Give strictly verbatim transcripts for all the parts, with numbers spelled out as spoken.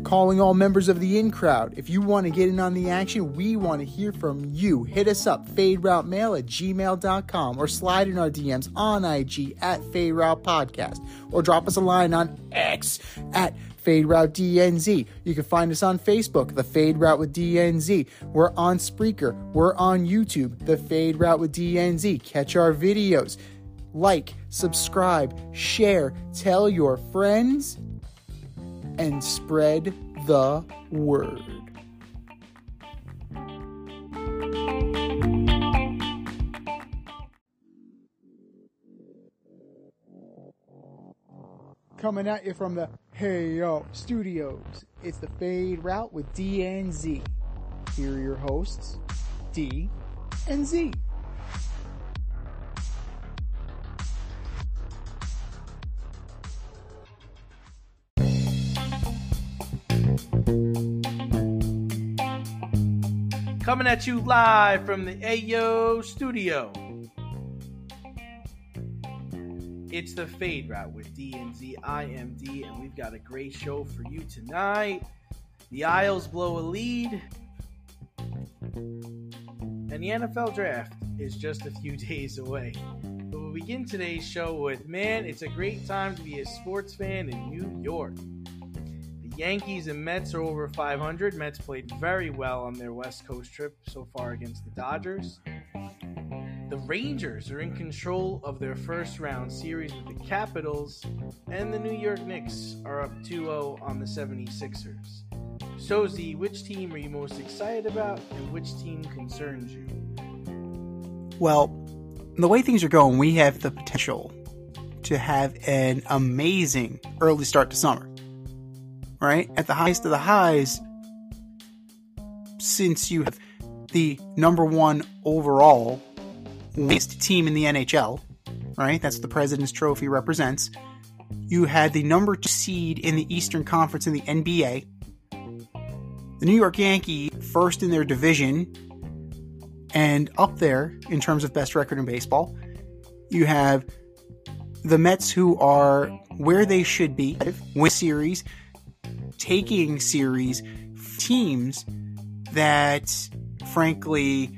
Calling all members of the in crowd. If you want to get in on the action, we want to hear from you. Hit us up, faderoutemail at gmail dot com, or slide in our D Ms on I G at faderoutepodcast, or drop us a line on X at faderoutednz. You can find us on Facebook, The Fade Route with D N Z. We're on Spreaker. We're on YouTube, The Fade Route with D N Z. Catch our videos. Like, subscribe, share, tell your friends, and spread the word. Coming at you from the Hey Yo Studios, it's the Fade Route with D and Z. Here are your hosts, D and Z. Coming at you live from the Ayo Studio. It's the Fade Route with D and Z. I am D, and we've got a great show for you tonight. The Isles blow a lead, and the N F L Draft is just a few days away. But we'll begin today's show with, man, it's a great time to be a sports fan in New York. Yankees and Mets are over five hundred. Mets played very well on their West Coast trip so far against the Dodgers. The Rangers are in control of their first round series with the Capitals, and the New York Knicks are up two oh on the seventy-sixers. So Z, which team are you most excited about, and which team concerns you? Well, the way things are going, we have the potential to have an amazing early start to summer. Right? At the highest of the highs, since you have the number one overall winningest team in the N H L, right? That's what the President's Trophy represents. You had the number two seed in the Eastern Conference in the N B A. The New York Yankees, first in their division, and up there in terms of best record in baseball. You have the Mets, who are where they should be, win series, taking series teams that, frankly,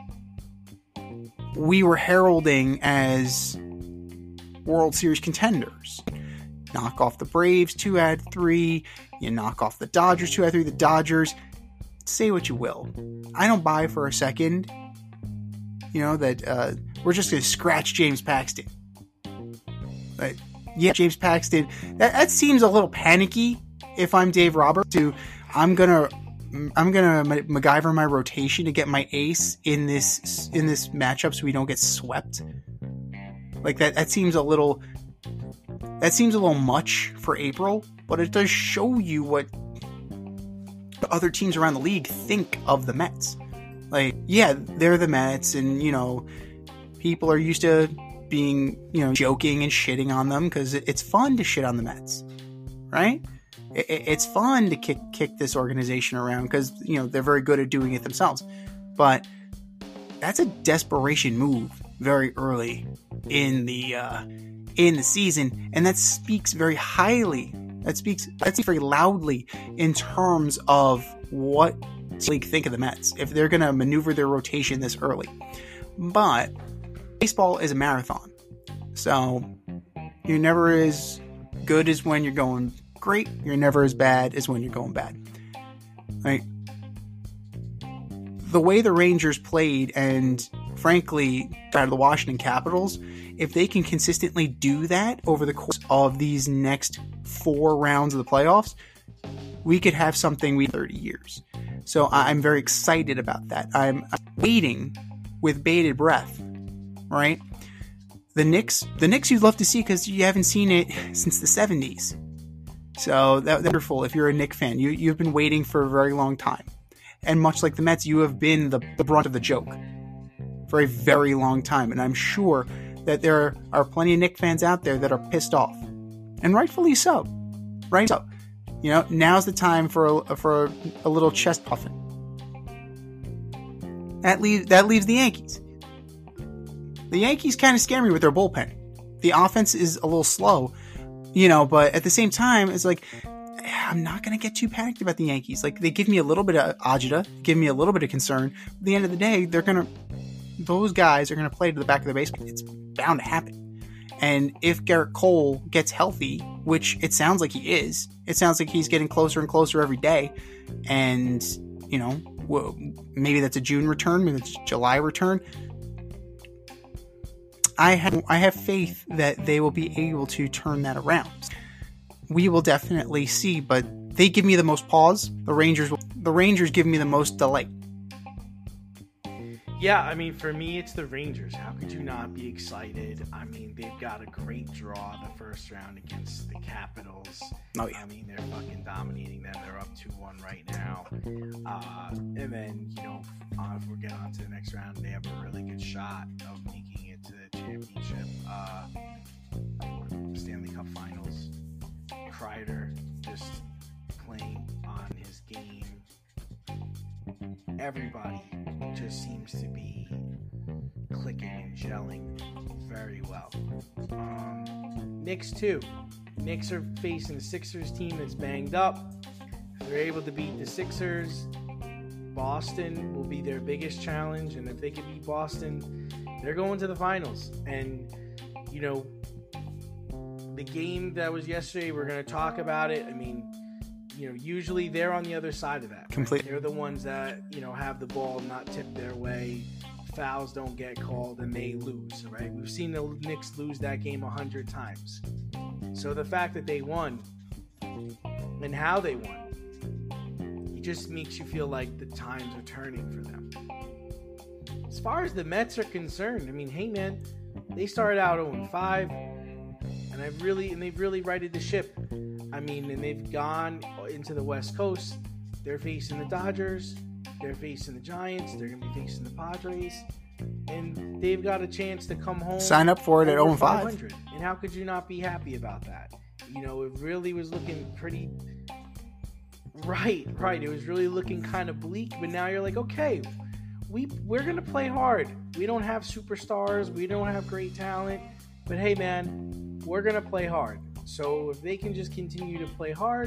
we were heralding as World Series contenders. Knock off the Braves two out of three. You knock off the Dodgers two out of three. The Dodgers, say what you will. I don't buy for a second, you know, that uh, we're just going to scratch James Paxton. But yeah, James Paxton, that, that seems a little panicky. If I'm Dave Roberts, to I'm gonna I'm gonna MacGyver my rotation to get my ace in this in this matchup so we don't get swept. Like that that seems a little that seems a little much for April, but it does show you what the other teams around the league think of the Mets. Like, yeah, they're the Mets, and you know, people are used to being, you know, joking and shitting on them because it's fun to shit on the Mets, right? It's fun to kick kick this organization around because, you know, they're very good at doing it themselves. But that's a desperation move very early in the uh, in the season, and that speaks very highly. That speaks that speaks very loudly in terms of what the league think of the Mets if they're going to maneuver their rotation this early. But baseball is a marathon, so you're never as good as when you're going great. You're never as bad as when you're going bad. Right? The way the Rangers played, and frankly, out of the Washington Capitals, if they can consistently do that over the course of these next four rounds of the playoffs, we could have something we thirty years. So I'm very excited about that. I'm waiting with bated breath. Right? The Knicks, the Knicks you'd love to see because you haven't seen it since the seventies. So that, that's wonderful. If you're a Knicks fan, you, you've been waiting for a very long time. And much like the Mets, you have been the, the brunt of the joke for a very long time. And I'm sure that there are plenty of Knicks fans out there that are pissed off. And rightfully so. Right? So, you know, now's the time for a, for a, a little chest puffing. That, leave, that leaves the Yankees. The Yankees kind of scare me with their bullpen. The offense is a little slow. You know, but at the same time, it's like, I'm not going to get too panicked about the Yankees. Like, they give me a little bit of agita, give me a little bit of concern. At the end of the day, they're going to, those guys are going to play to the back of the baseball. It's bound to happen. And if Garrett Cole gets healthy, which it sounds like he is, it sounds like he's getting closer and closer every day. And, you know, well, maybe that's a June return, maybe it's a July return. I have, I have faith that they will be able to turn that around. We will definitely see, but they give me the most pause. The Rangers, the Rangers give me the most delight. Yeah, I mean, for me, it's the Rangers. How could you not be excited? I mean, they've got a great draw the first round against the Capitals. Oh, yeah. I mean, they're fucking dominating them. They're up two one right now. Uh, and then, you know, uh, if we get on to the next round, they have a really good shot of making it to the championship. Uh, Stanley Cup Finals. Kreider just playing on his game. Everybody just seems to be clicking and gelling very well. Um, Knicks too. Knicks are facing the Sixers team that's banged up. If they're able to beat the Sixers, Boston will be their biggest challenge, and if they can beat Boston, they're going to the finals. And you know, the game that was yesterday, we're going to talk about it. I mean, you know, usually they're on the other side of that. Right? Completely. They're the ones that, you know, have the ball not tipped their way. Fouls don't get called and they lose, right? We've seen the Knicks lose that game a hundred times. So the fact that they won and how they won, it just makes you feel like the times are turning for them. As far as the Mets are concerned, I mean, hey man, they started out oh and five. And I've really, and they've really righted the ship. I mean, and they've gone into the West Coast. They're facing the Dodgers. They're facing the Giants. They're going to be facing the Padres. And they've got a chance to come home. Sign up for it at oh and five. And how could you not be happy about that? You know, it really was looking pretty... Right, right. It was really looking kind of bleak. But now you're like, okay, we, we're going to play hard. We don't have superstars. We don't have great talent. But hey, man, we're going to play hard. So if they can just continue to play hard,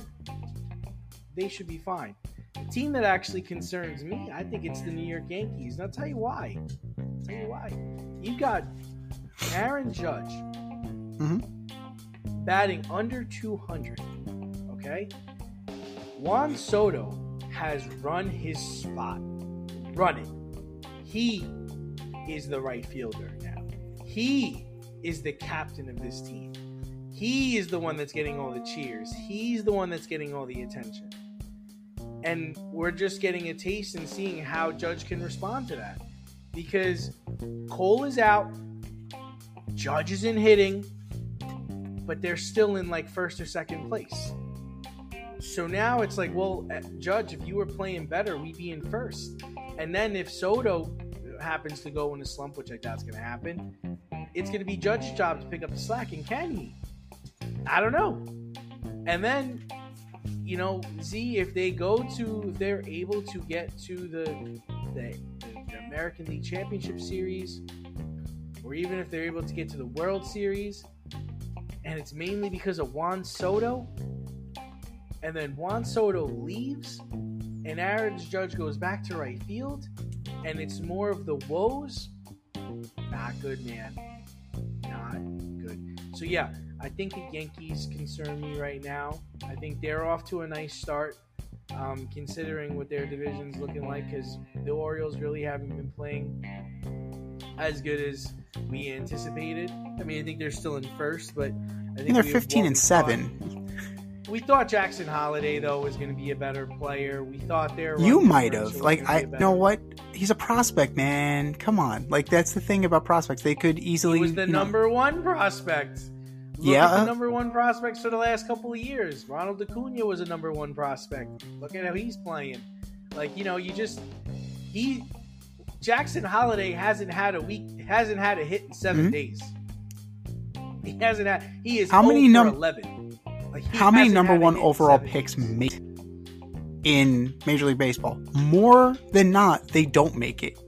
they should be fine. The team that actually concerns me, I think it's the New York Yankees. And I'll tell you why. I'll tell you why. You've got Aaron Judge mm-hmm. batting under two hundred. Okay? Juan Soto has run his spot. Run it. He is the right fielder now. He is the captain of this team. He is the one that's getting all the cheers. He's the one that's getting all the attention. And we're just getting a taste and seeing how Judge can respond to that. Because Cole is out, Judge isn't hitting, but they're still in like first or second place. So now it's like, well, Judge, if you were playing better, we'd be in first. And then if Soto happens to go in a slump, which I doubt is going to happen, it's going to be Judge's job to pick up the slack. And can he? I don't know. And then, you know, Z, if they go to, if they're able to get to the, the, the American League Championship Series, or even if they're able to get to the World Series, and it's mainly because of Juan Soto, and then Juan Soto leaves, and Aaron Judge goes back to right field, and it's more of the woes, not good, man. Not good. So, yeah, I think the Yankees concern me right now. I think they're off to a nice start, um, considering what their division's looking like, because the Orioles really haven't been playing as good as we anticipated. I mean, I think they're still in first, but I think they're fifteen and seven. Thought, we thought Jackson Holiday, though, was going to be a better player. We thought their you might have. Like, I know what? He's a prospect, man. Come on. Like, that's the thing about prospects. They could easily. He was the number know. one prospect. Look yeah. at the number one prospects for the last couple of years. Ronald Acuna was a number one prospect. Look at how he's playing. Like, you know, you just he Jackson Holiday hasn't had a week, hasn't had a hit in seven mm-hmm. days. He hasn't had. He is how many number eleven. Like, how many number one overall picks make in Major League Baseball? More than not, they don't make it.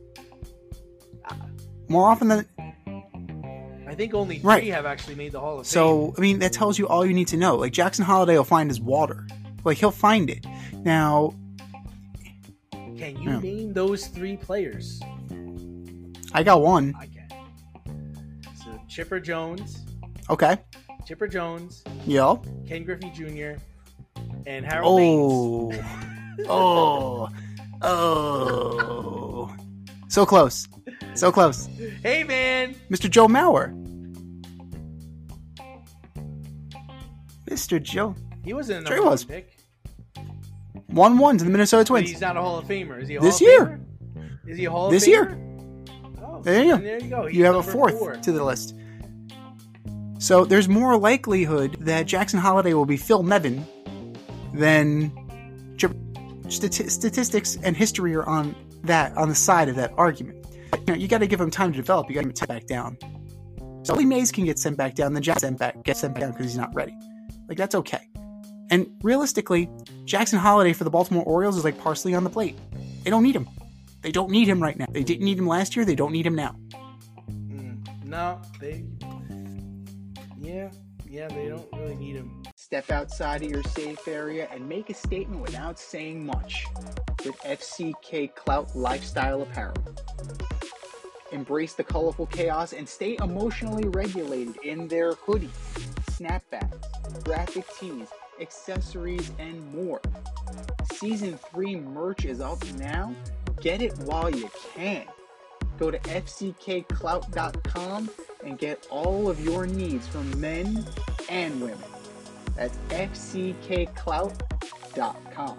More often than. I think only three right. have actually made the Hall of Fame. So, I mean, that tells you all you need to know. Like, Jackson Holiday will find his water. Like, he'll find it. Now, can you yeah. name those three players? I got one. I can. So Chipper Jones. Okay. Chipper Jones. Yo. Ken Griffey Junior and Harold Baines. Oh. oh. Oh. So close. So close. Hey, man. Mister Joe Mauer. Mister Joe. He wasn't a Sure number he one was. pick. one one to the Minnesota But Twins. he's not a Hall of Famer. Is he a Hall This of year. Famer? Is he a Hall of This Famer? year. Oh, There you go. There you go. He's You have a number fourth four. to the list. So there's more likelihood that Jackson Holliday will be Phil Nevin than Stati- statistics and history are on that on the side of that argument. You know, you got to give him time to develop. You got to get him back down. So Willie Mays can get sent back down, then Jackson back gets sent back down because he's not ready. Like, that's okay. And realistically, Jackson Holliday for the Baltimore Orioles is like parsley on the plate. They don't need him. They don't need him right now. They didn't need him last year. They don't need him now. Mm, no, they. Yeah, yeah, they don't really need him. Step outside of your safe area and make a statement without saying much with F C K Clout Lifestyle Apparel. Embrace the colorful chaos and stay emotionally regulated in their hoodies, snapbacks, graphic tees, accessories, and more. Season three merch is up now. Get it while you can. Go to F C K clout dot com and get all of your needs from men and women. That's F C K clout dot com.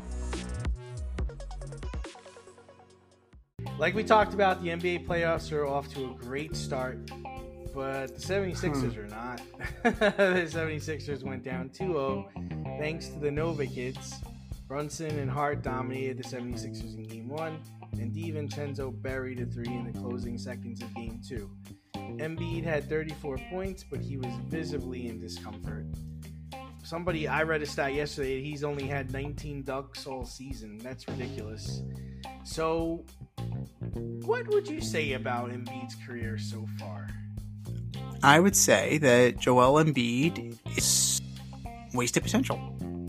Like we talked about, the N B A playoffs are off to a great start, but the seventy-sixers Hmm. are not. The seventy-sixers went down two oh thanks to the Nova kids. Brunson and Hart dominated the seventy-sixers in game one, and DiVincenzo buried a three in the closing seconds of game two. Embiid had thirty-four points, but he was visibly in discomfort. Somebody, I read a stat yesterday, he's only had nineteen dunks all season. That's ridiculous. So, what would you say about Embiid's career so far? I would say that Joel Embiid is wasted potential.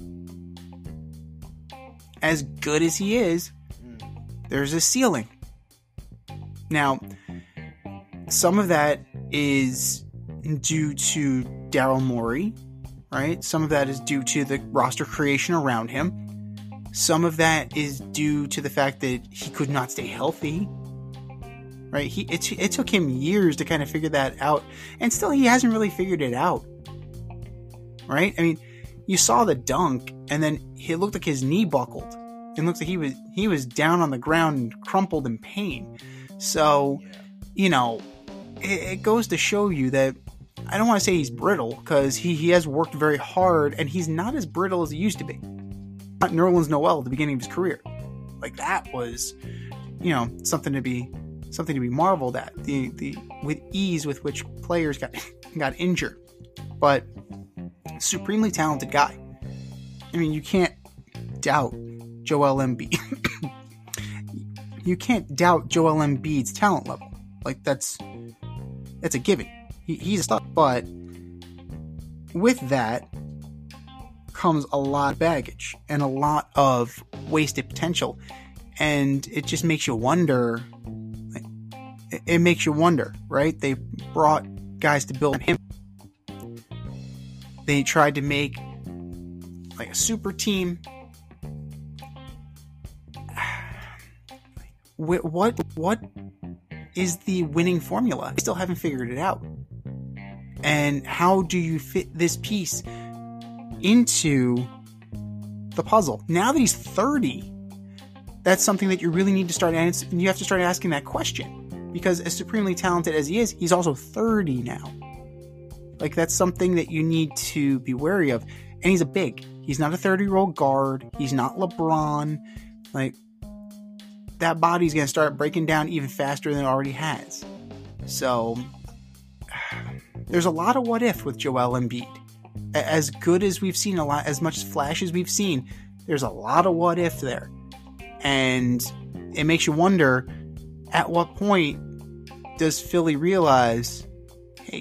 As good as he is, Mm. there's a ceiling. Now, some of that is due to Daryl Morey, right? Some of that is due to the roster creation around him. Some of that is due to the fact that he could not stay healthy, right? He it, it took him years to kind of figure that out, and still he hasn't really figured it out, right? I mean, you saw the dunk, and then it looked like his knee buckled. It looked like he was he was down on the ground and crumpled in pain. So, Yeah. you know, it, it goes to show you that I don't want to say he's brittle, because he, he has worked very hard, and he's not as brittle as he used to be. Not Nerlens Noel at the beginning of his career. Like, that was, you know, something to be something to be marveled at. The the with ease with which players got got injured. But supremely talented guy. I mean, you can't doubt Joel Embiid. You can't doubt Joel Embiid's talent level. Like, that's that's a given. He, he's a star. But with that comes a lot of baggage and a lot of wasted potential, and it just makes you wonder. It, it makes you wonder, right? They brought guys to build him. They tried to make like a super team. What what is the winning formula? I still haven't figured it out. And how do you fit this piece into the puzzle? Now that he's thirty, that's something that you really need to start answering. You have to start asking that question, because as supremely talented as he is, he's also thirty now. Like, that's something that you need to be wary of. And he's a big. He's not a thirty-year-old guard. He's not LeBron. Like, that body's going to start breaking down even faster than it already has. So, there's a lot of what if with Joel Embiid. As good as we've seen, a lot, as much flash as we've seen, there's a lot of what if there. And it makes you wonder, at what point does Philly realize, hey,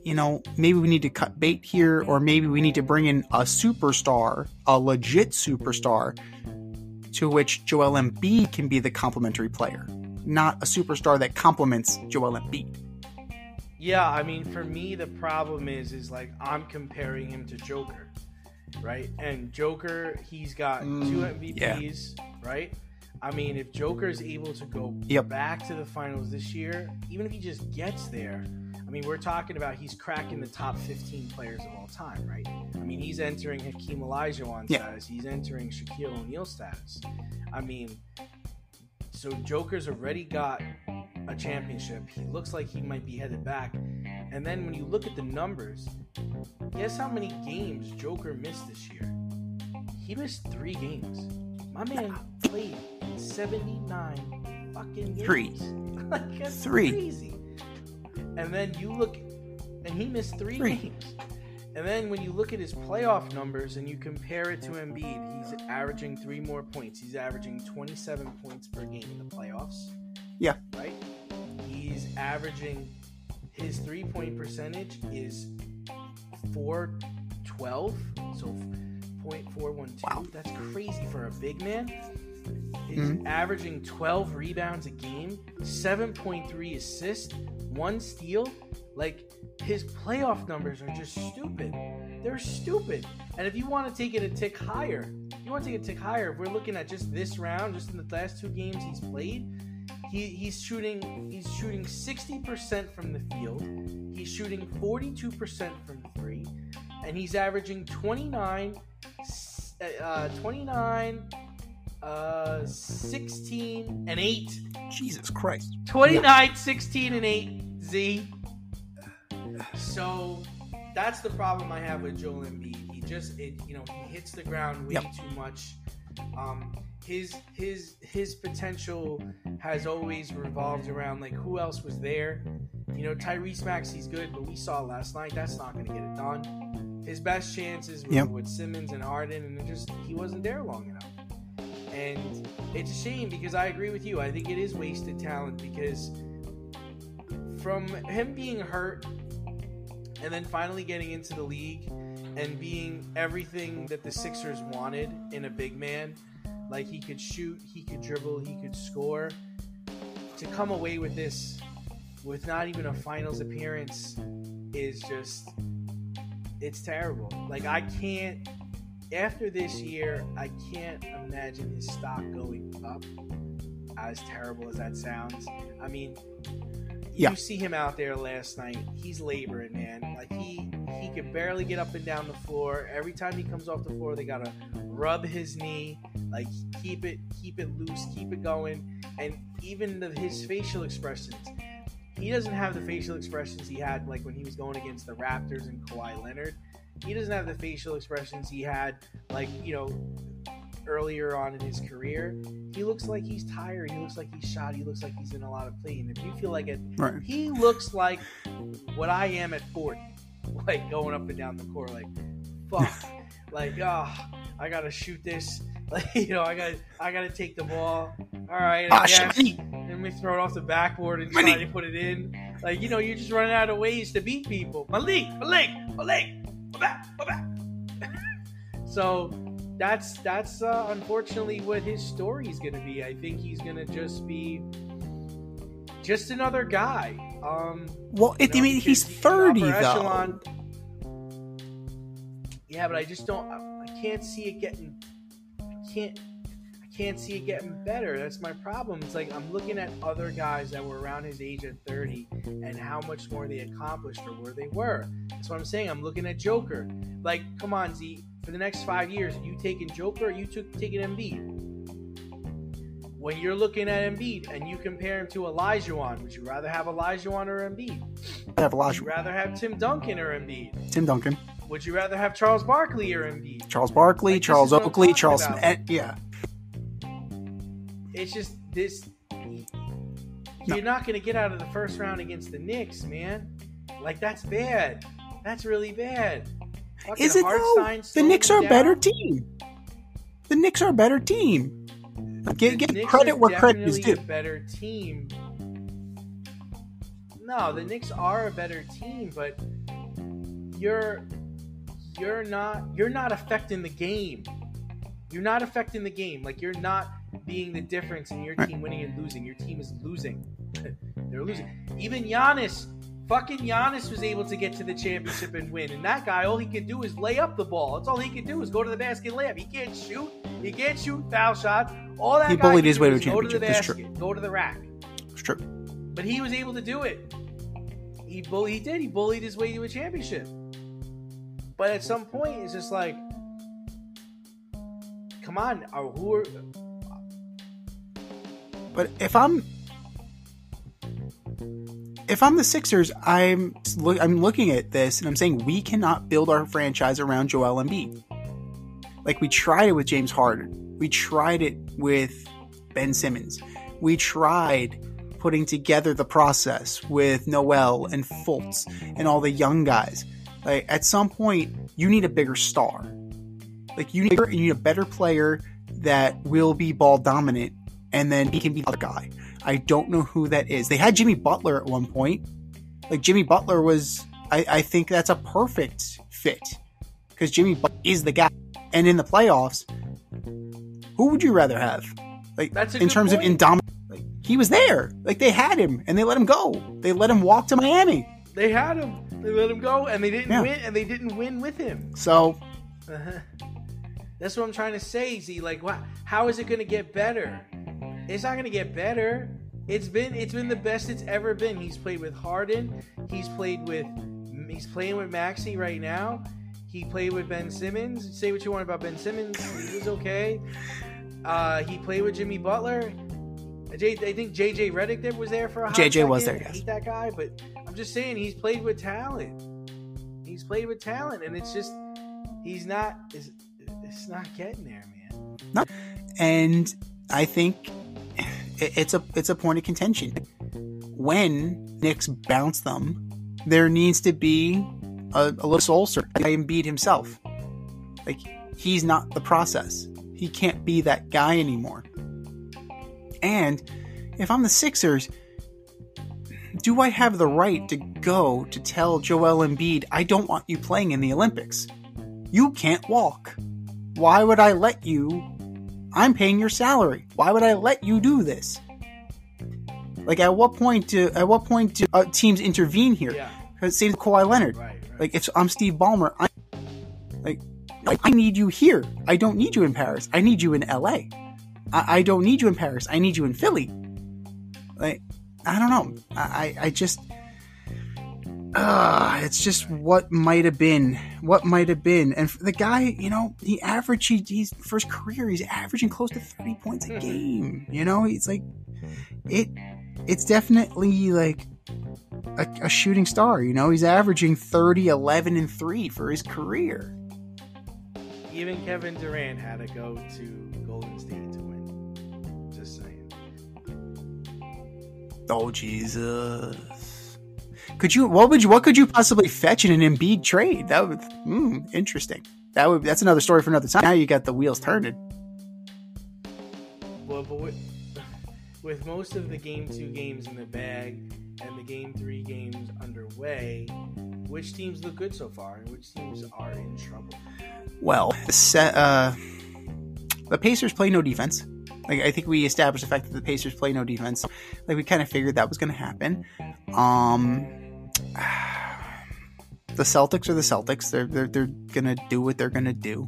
you know, maybe we need to cut bait here, or maybe we need to bring in a superstar, a legit superstar, to which Joel Embiid can be the complementary player, not a superstar that complements Joel Embiid. Yeah, I mean, for me, the problem is, is like I'm comparing him to Joker, right? And Joker, he's got mm, two M V Ps, yeah. right? I mean, if Joker is able to go yep. back to the finals this year, even if he just gets there, I mean, we're talking about he's cracking the top fifteen players of all time, right? I mean, he's entering Hakeem Olajuwon yeah. status. He's entering Shaquille O'Neal status. I mean, so Joker's already got a championship. He looks like he might be headed back. And then when you look at the numbers, guess how many games Joker missed this year? He missed three games. My man played seventy-nine fucking games. Three. Like, that's three. Crazy. And then you look, and he missed three, three games. And then when you look at his playoff numbers and you compare it to Embiid, he's averaging three more points. He's averaging twenty-seven points per game in the playoffs. Yeah. Right? He's averaging, his three-point percentage is four twelve, so point four one two. Wow. That's crazy for a big man. He's mm-hmm. averaging twelve rebounds a game, seven point three assists, one steal. Like, his playoff numbers are just stupid. They're stupid. And if you want to take it a tick higher, you want to take it a tick higher, if we're looking at just this round, just in the last two games he's played, he, he's shooting he's shooting sixty percent from the field. He's shooting forty-two percent from three. And he's averaging twenty-nine, uh, twenty-nine, uh, sixteen, and eight. Jesus Christ. twenty-nine, yeah. sixteen, and eight, Z. So that's the problem I have with Joel Embiid. He just, it, you know, he hits the ground way yep. too much. Um, his his his potential has always revolved around, like, who else was there? You know, Tyrese Maxey's good, but we saw last night that's not going to get it done. His best chances were yep. with Simmons and Harden, and it just he wasn't there long enough. And it's a shame because I agree with you. I think it is wasted talent because from him being hurt and then finally getting into the league and being everything that the Sixers wanted in a big man, like he could shoot, he could dribble, he could score, to come away with this with not even a finals appearance is just, it's terrible. Like, I can't, after this year, I can't imagine his stock going up, as terrible as that sounds. I mean, yeah. you see him out there last night, he's laboring, man. Like, he he could barely get up and down the floor. Every time he comes off the floor, they gotta rub his knee, like, keep it keep it loose, keep it going. And even the, his facial expressions, he doesn't have the facial expressions he had, like, when he was going against the Raptors and Kawhi Leonard. He doesn't have the facial expressions he had, like, you know, earlier on in his career. He looks like he's tired. He looks like he's shot. He looks like he's in a lot of pain. If you feel like it, right. he looks like what I am at forty, like going up and down the court, like, fuck, like, oh, I gotta shoot this. Like, you know, I got, I gotta take the ball. All right, I ah, guess. Shit. Let me throw it off the backboard and try to put it in. Like, you know, you're just running out of ways to beat people. Malik, Malik, Malik. Back, back. So that's that's uh, unfortunately what his story is going to be. I think he's going to just be just another guy. Um, well, it, you know, I mean, he's thirty though. Echelon. Yeah, but I just don't. I, I can't see it getting. I can't. I can't see it getting better. That's my problem. It's like I'm looking at other guys that were around his age at thirty and how much more they accomplished or where they were. That's what I'm saying. I'm looking at Joker. Like, come on, Z. For the next five years, are you taking Joker or you took taking Embiid? When you're looking at Embiid and you compare him to Olajuwon, would you rather have Olajuwon or Embiid? I have Olajuwon. Would you rather have Tim Duncan or Embiid? Tim Duncan. Would you rather have Charles Barkley or Embiid? Charles Barkley, like, Charles Oakley, Charles about. Smith. Yeah. It's just this. You're no. not going to get out of the first round against the Knicks, man. Like, that's bad. That's really bad. Fucking Is it though? The Knicks are a better team. The Knicks are a better team. Get, get credit where credit is due. A better team. No, the Knicks are a better team, but you're you're not you're not affecting the game. You're not affecting the game. Like, you're not being the difference in your team winning and losing. Your team is losing. They're losing. Even Giannis, fucking Giannis was able to get to the championship and win. And that guy, all he could do is lay up the ball. That's all he could do is go to the basket and lay up. He can't shoot. He can't shoot foul shots. All that he guy bullied his way to a go to the championship. basket, go to the rack. It's true. But he was able to do it. He bull- He did. He bullied his way to a championship. But at some point, it's just like, come on, are, who are... But if I'm if I'm the Sixers, I'm look, I'm looking at this and I'm saying we cannot build our franchise around Joel Embiid. Like, we tried it with James Harden. We tried it with Ben Simmons. We tried putting together the process with Noel and Fultz and all the young guys. Like, at some point, you need a bigger star. Like, you need, you need a better player that will be ball dominant, and then he can be the other guy. I don't know who that is. They had Jimmy Butler at one point. Like, Jimmy Butler was, I, I think that's a perfect fit. Because Jimmy Butler is the guy. And in the playoffs, who would you rather have? Like, That's a in good terms point. of indomitable, like, he was there. Like, they had him, and they let him go. They let him walk to Miami. They had him. They let him go, and they didn't Yeah. win, and they didn't win with him. So, Uh-huh. That's what I'm trying to say, Z. Like, what? How is it going to get better? It's not going to get better. It's been it's been the best it's ever been. He's played with Harden. He's played with he's playing with Maxey right now. He played with Ben Simmons. Say what you want about Ben Simmons. He was okay. Uh, he played with Jimmy Butler. J, I think J J Redick there was there for a hot J J second. was there, I yes. hate that guy, but I'm just saying he's played with talent. He's played with talent, and it's just he's not it's, it's not getting there, man. no. And I think it's a it's a point of contention. When Knicks bounce them, there needs to be a, a little soul search. Like Embiid himself, like, he's not the process. He can't be that guy anymore. And if I'm the Sixers, do I have the right to go to tell Joel Embiid, I don't want you playing in the Olympics? You can't walk. Why would I let you? I'm paying your salary. Why would I let you do this? Like, at what point do at what point do uh, teams intervene here? Yeah. Because same with Kawhi Leonard. Right, right. Like, if I'm Steve Ballmer, I like I, I need you here. I don't need you in Paris. I need you in L A. I, I don't need you in Paris. I need you in Philly. Like, I don't know. I I, I just. Uh, it's just what might have been, what might have been. And for the guy, you know, he averaged, he, he's for his career, he's averaging close to thirty points a game. You know, he's like, it, it's definitely like a, a shooting star. You know, he's averaging thirty, eleven, and three for his career. Even Kevin Durant had to go to Golden State to win. Just saying. Oh, Jesus. Could you, what would you, what could you possibly fetch in an Embiid trade? That would, hmm, interesting. That would, that's another story for another time. Now you got the wheels turning. Well, but with, with most of the game two games in the bag and the game three games underway, which teams look good so far and which teams are in trouble? Well, set, uh, the Pacers play no defense. Like, I think we established the fact that the Pacers play no defense. Like, we kind of figured that was going to happen. Um, the Celtics are the Celtics. They're they're they're gonna do what they're gonna do.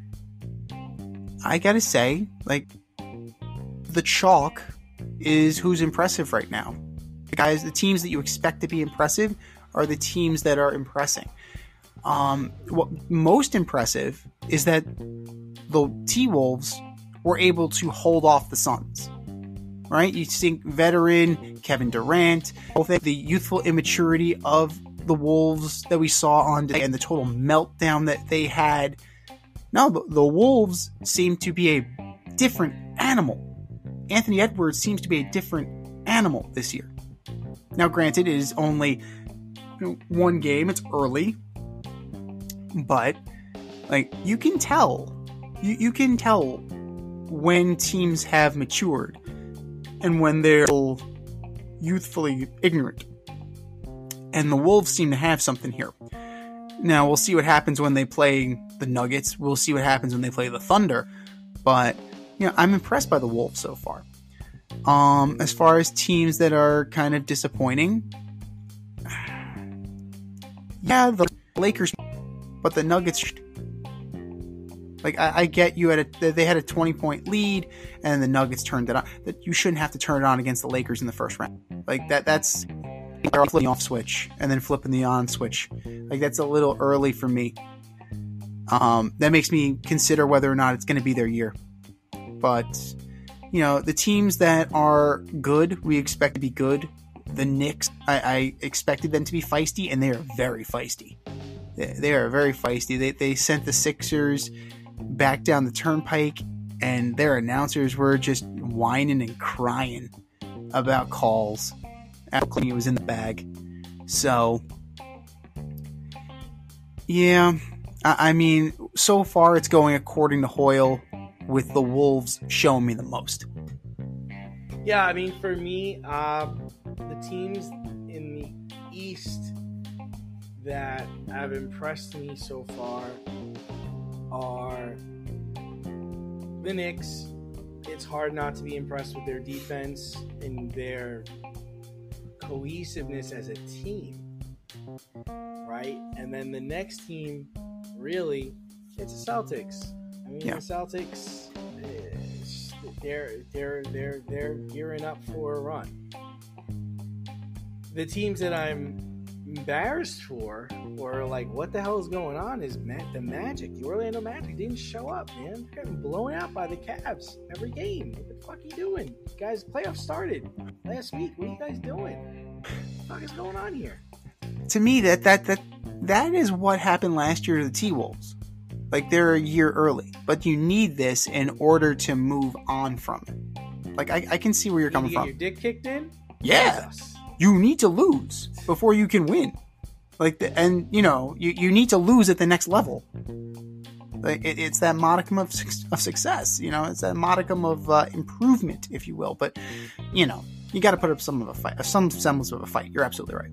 I gotta say, like, the chalk is who's impressive right now. The guys, the teams that you expect to be impressive are the teams that are impressing. Um, what most impressive is that the T-Wolves were able to hold off the Suns. Right? You think veteran Kevin Durant, the youthful immaturity of the Wolves that we saw on today, and the total meltdown that they had. No, the, the Wolves seem to be a different animal. Anthony Edwards seems to be a different animal this year. Now, granted, it is only, you know, one game. It's early. But, like, you can tell. You, you can tell when teams have matured and when they're youthfully ignorant. And the Wolves seem to have something here. Now, we'll see what happens when they play the Nuggets. We'll see what happens when they play the Thunder. But, you know, I'm impressed by the Wolves so far. Um, as far as teams that are kind of disappointing, yeah, the Lakers, but the Nuggets, like, I, I get you had a, they had a twenty point lead and the Nuggets turned it on. That you shouldn't have to turn it on against the Lakers in the first round. Like that, that's flipping the off switch and then flipping the on switch. Like that's a little early for me. Um, that makes me consider whether or not it's going to be their year. But, you know, the teams that are good, we expect to be good. The Knicks, I, I expected them to be feisty, and they are very feisty. They, they are very feisty. They, they sent the Sixers back down the turnpike, and their announcers were just whining and crying about calls after claiming it was in the bag. So, yeah, I, I mean, so far it's going according to Hoyle, with the Wolves showing me the most. Yeah, I mean, for me, um, the teams in the East that have impressed me so far are the Knicks. It's hard not to be impressed with their defense and their cohesiveness as a team, right? And then the next team, really, it's the Celtics. I mean, yeah. The Celtics, they're they're they're they're gearing up for a run. The teams that I'm embarrassed for, or like, what the hell is going on, is Ma- the Magic. The Orlando Magic didn't show up, man. They're getting blown out by the Cavs every game. What the fuck are you doing? You guys, playoffs started last week. What are you guys doing? What the fuck is going on here? To me, that that that that is what happened last year to the T-Wolves. Like, they're a year early, but you need this in order to move on from it. Like, I, I can see where you're you coming need to from. Get your dick kicked in? Yeah. You need to lose before you can win. Like, the, and, you know, you, you need to lose at the next level. Like, it, it's that modicum of, of success, you know, it's that modicum of uh, improvement, if you will. But, you know, you got to put up some of a fight, some semblance of a fight. You're absolutely right.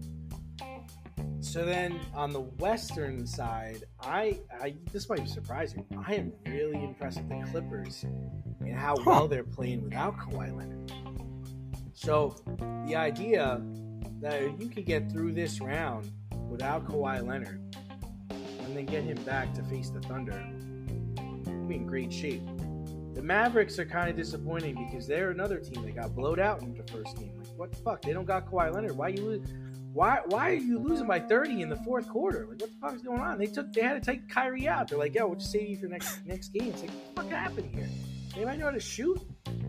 So then, on the Western side, I, I this might be surprising. I am really impressed with the Clippers and how well huh. they're playing without Kawhi Leonard. So the idea that you could get through this round without Kawhi Leonard and then get him back to face the Thunder, we'll be in great shape. The Mavericks are kind of disappointing because they're another team that got blowed out in the first game. Like, what the fuck? They don't got Kawhi Leonard. Why you lose? Why why are you losing by thirty in the fourth quarter? Like, what the fuck is going on? They took they had to take Kyrie out. They're like, yo, we'll just save you for next next game. It's like, what the fuck happened here? Anybody know how to shoot?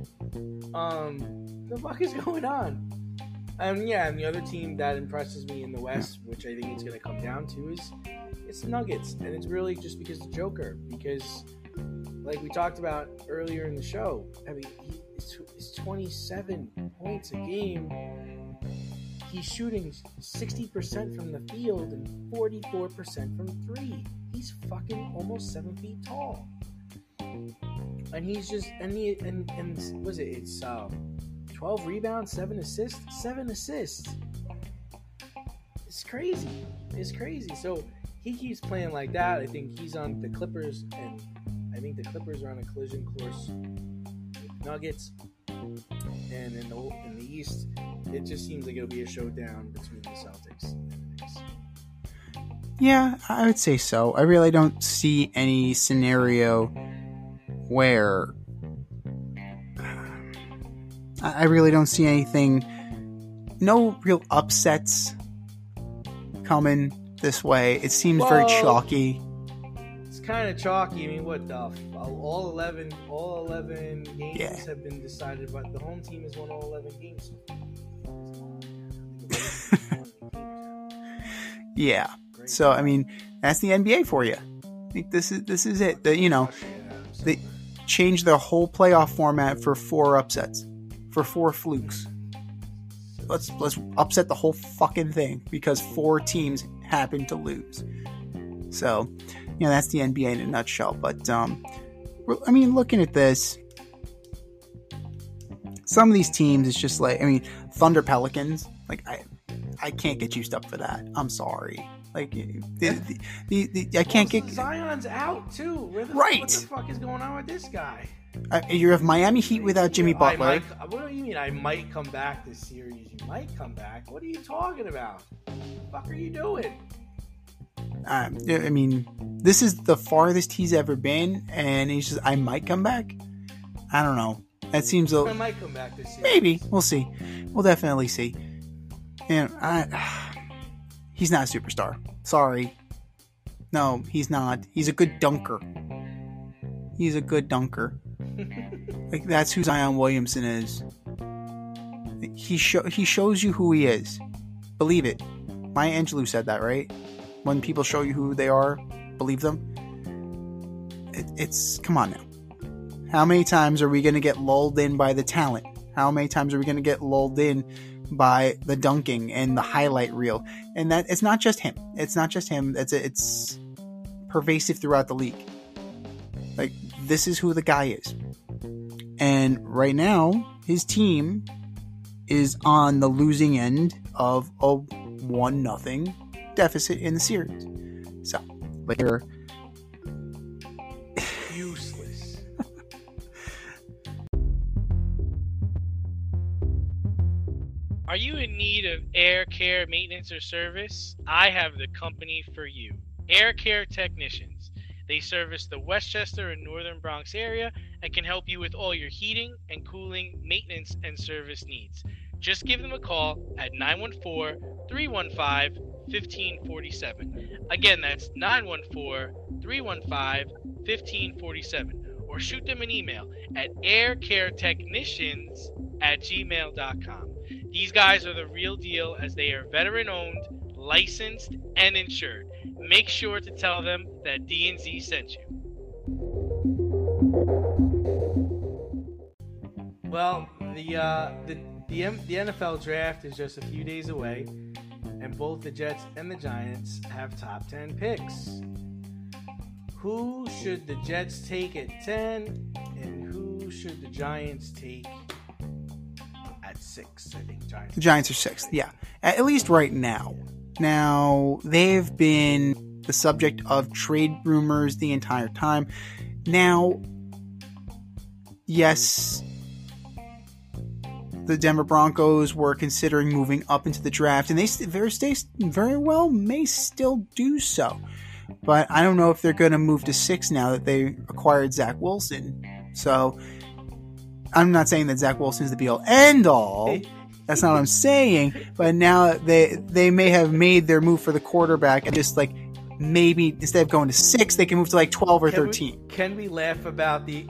Um, the fuck is going on? Um, yeah, and the other team that impresses me in the West, which I think it's going to come down to, is it's the Nuggets, and it's really just because the Joker. Because, like we talked about earlier in the show, I mean, he, it's, it's twenty-seven points a game. He's shooting sixty percent from the field and forty-four percent from three. He's fucking almost seven feet tall. And he's just, and he, and, and what is it? It's um, twelve rebounds, seven assists, seven assists. It's crazy. It's crazy. So he keeps playing like that. I think he's on the Clippers, and I think the Clippers are on a collision course with Nuggets. And in the in the East, it just seems like it'll be a showdown between the Celtics and the Knicks. Yeah, I would say so. I really don't see any scenario where I really don't see anything, no real upsets coming this way. It seems well, very chalky. It's kind of chalky. I mean, what the all eleven, all eleven games yeah. have been decided, but the home team has won all eleven games. Yeah. Great. So I mean, that's the N B A for you. I think this is this is it. The, you know, they changed their whole playoff format for four upsets, for four flukes. Let's let's upset the whole fucking thing because four teams happen to lose. So, you know, that's the N B A in a nutshell. But um, I mean, looking at this, some of these teams, it's just like, I mean, Thunder Pelicans. Like I, I can't get used up for that. I'm sorry. Like the, the, the, the I can't well, get Zion's out too. Where the, right. What the fuck is going on with this guy? Uh, you have Miami Heat without Jimmy Butler. I might, what do you mean? I might come back this series. You might come back. What are you talking about? What the fuck are you doing? Um, I mean, this is the farthest he's ever been, and he's just, I might come back. I don't know. That seems a I might come back this series. Maybe we'll see. We'll definitely see. And I, he's not a superstar. Sorry. No, he's not. He's a good dunker. He's a good dunker. Like that's who Zion Williamson is. He show he shows you who he is. Believe it. Maya Angelou said that, right? When people show you who they are, believe them. It, it's come on now. How many times are we going to get lulled in by the talent? How many times are we going to get lulled in by the dunking and the highlight reel? And that it's not just him. It's not just him. It's it's pervasive throughout the league. Like this is who the guy is. And right now, his team is on the losing end of a one nothing deficit in the series. So, like you're useless. Are you in need of air care maintenance or service? I have the company for you. Air Care Technicians. They service the Westchester and Northern Bronx area and can help you with all your heating and cooling, maintenance, and service needs. Just give them a call at nine one four, three one five, one five four seven. Again, that's nine one four, three one five, one five four seven. Or shoot them an email at aircaretechnicians at gmail dot com. These guys are the real deal as they are veteran-owned, licensed, and insured. Make sure to tell them that D and Z sent you. Well, the uh, the the, M- the N F L draft is just a few days away, and both the Jets and the Giants have top ten picks. Who should the Jets take at ten, and who should the Giants take at six? I think Giants. The Giants are sixth, yeah. At least right now. Now, they've been the subject of trade rumors the entire time. Now, yes, the Denver Broncos were considering moving up into the draft, and they very, very well may still do so. But I don't know if they're going to move to six now that they acquired Zach Wilson. So, I'm not saying that Zach Wilson is the be-all, end-all. That's not what I'm saying. But now they they may have made their move for the quarterback and just like maybe instead of going to six, they can move to like twelve or can thirteen. We, can we laugh about the?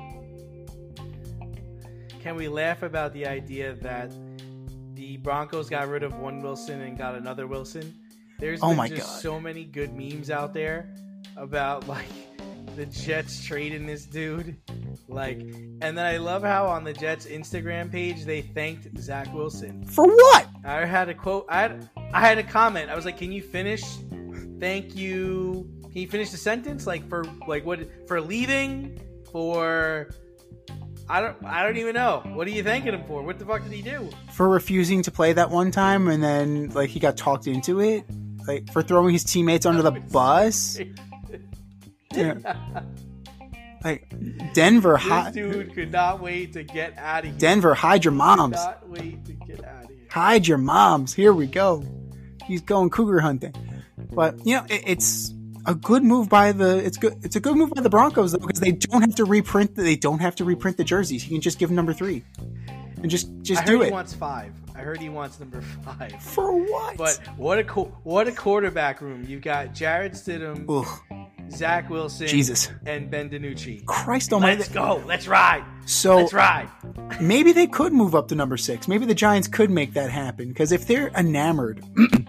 Can we laugh about the idea that the Broncos got rid of one Wilson and got another Wilson? There's oh been my just God. so many good memes out there about like the Jets trading this dude. Like, and then I love how on the Jets Instagram page they thanked Zach Wilson. For what? I had a quote. I had I had a comment. I was like, "Can you finish? Thank you. Can you finish the sentence? Like for like what for leaving? For I don't I don't even know. What are you thanking him for? What the fuck did he do? For refusing to play that one time and then like he got talked into it? Like for throwing his teammates under the bus? Yeah. Like Denver, this hi- dude could not wait to get out of here. Denver, hide your moms. Could not wait to get out of here. Hide your moms. Here we go. He's going cougar hunting. But you know, it, it's a good move by the. It's good. It's a good move by the Broncos though, because they don't have to reprint. The, they don't have to reprint the jerseys. You can just give them number three, and just just I do heard it. He wants five. I heard he wants number five. For what? But what a co- what a quarterback room. You got Jarrett Stidham, Ugh. Zach Wilson, Jesus, and Ben DiNucci. Christ almighty. Let's go. Let's ride. So Let's ride. Maybe they could move up to number six. Maybe the Giants could make that happen. Because if they're enamored,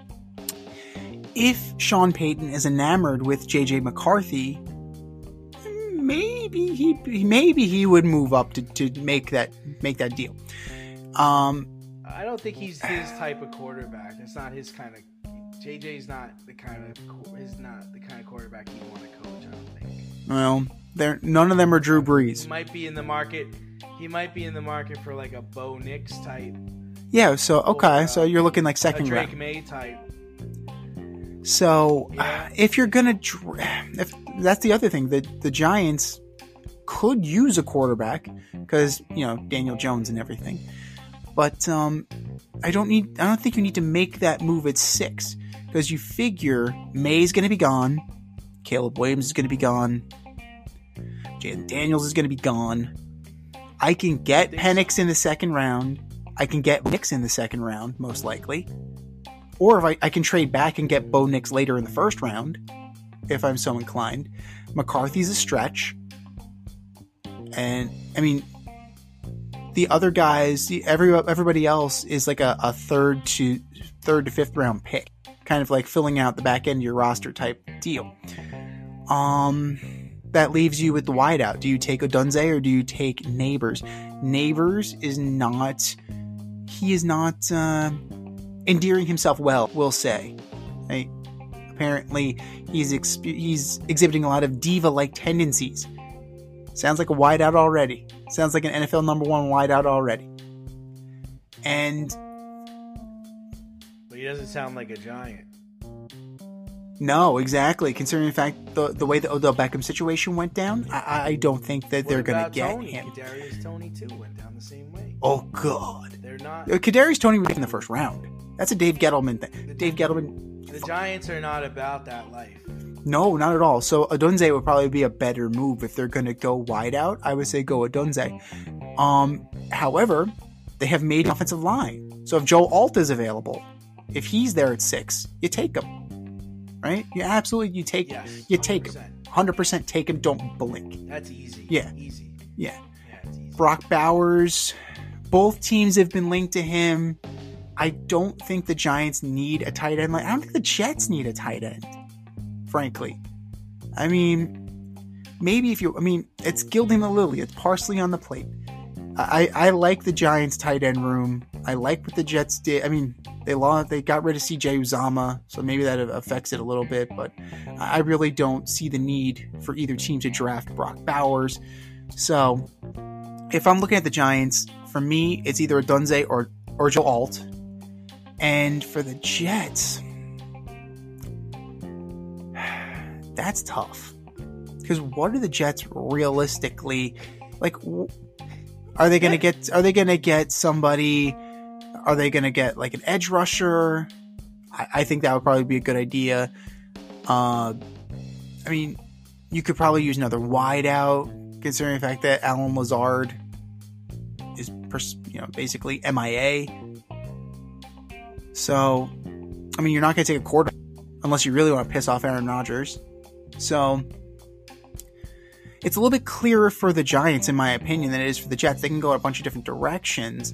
if Sean Payton is enamored with J J McCarthy, maybe he maybe he would move up to, to make that make that deal. Um, I don't think he's his type of quarterback. It's not his kind of. J J's not the kind of is not the kind of quarterback you want to coach. I don't think. Well, they're none of them are Drew Brees. He might be in the market. He might be in the market for like a Bo Nix type. Yeah. So okay. Or, uh, so you're looking like a second Drake round. May type. So Yeah. uh, if you're gonna, dra- if that's the other thing, the the Giants could use a quarterback because you know Daniel Jones and everything, but um, I don't need. I don't think you need to make that move at six because you figure May's going to be gone, Caleb Williams is going to be gone, Jalen Daniels is going to be gone. I can get Penix in the second round. I can get Nix in the second round, most likely. Or if I, I can trade back and get Bo Nix later in the first round, if I'm so inclined. McCarthy's a stretch. And, I mean, the other guys, the, every, everybody else is like a, a third to third to fifth round pick. Kind of like filling out the back end of your roster type deal. Um... That leaves you with the wideout. Do you take Odunze or do you take Neighbors? Neighbors is not, he is not uh, endearing himself well, we'll say. Right? Apparently, he's exp- he's exhibiting a lot of diva-like tendencies. Sounds like a wideout already. Sounds like an N F L number one wideout already. And... But he doesn't sound like a Giant. No, exactly. Considering the fact the the way the Odell Beckham situation went down, I, I don't think that What they're going to about get Tony? him. Kadarius Toney too went down the same way. Oh God, They're not. Uh, Kadarius Toney was in the first round. That's a Dave Gettleman thing. Dave Gettleman. The Giants are not about that life. No, not at all. So Odunze would probably be a better move if they're going to go wide out. I would say go Odunze. Um, however, they have made an offensive line. So if Joe Alt is available, if he's there at six, you take him. Right? You absolutely you take Yes, you take him. one hundred percent take him. Don't blink. That's easy. Yeah. Easy. Yeah. Yeah, it's easy. Brock Bowers. Both teams have been linked to him. I don't think the Giants need a tight end. Like I don't think the Jets need a tight end. Frankly, I mean, maybe if you. I mean, it's gilding the lily. It's parsley on the plate. I I like the Giants tight end room. I like what the Jets did. I mean, they lost. They got rid of C J Uzama, so maybe that affects it a little bit. But I really don't see the need for either team to draft Brock Bowers. So if I'm looking at the Giants, for me, it's either Odunze or or Joe Alt. And for the Jets, that's tough. Because what are the Jets realistically like? Are they gonna get? Are they gonna get somebody? Are they gonna get like an edge rusher? I, I think that would probably be a good idea. Uh, I mean, you could probably use another wideout, considering the fact that Alan Lazard is, pers- you know, basically M I A. So, I mean, you're not gonna take a quarterback unless you really want to piss off Aaron Rodgers. So. It's a little bit clearer for the Giants, in my opinion, than it is for the Jets. They can go a bunch of different directions.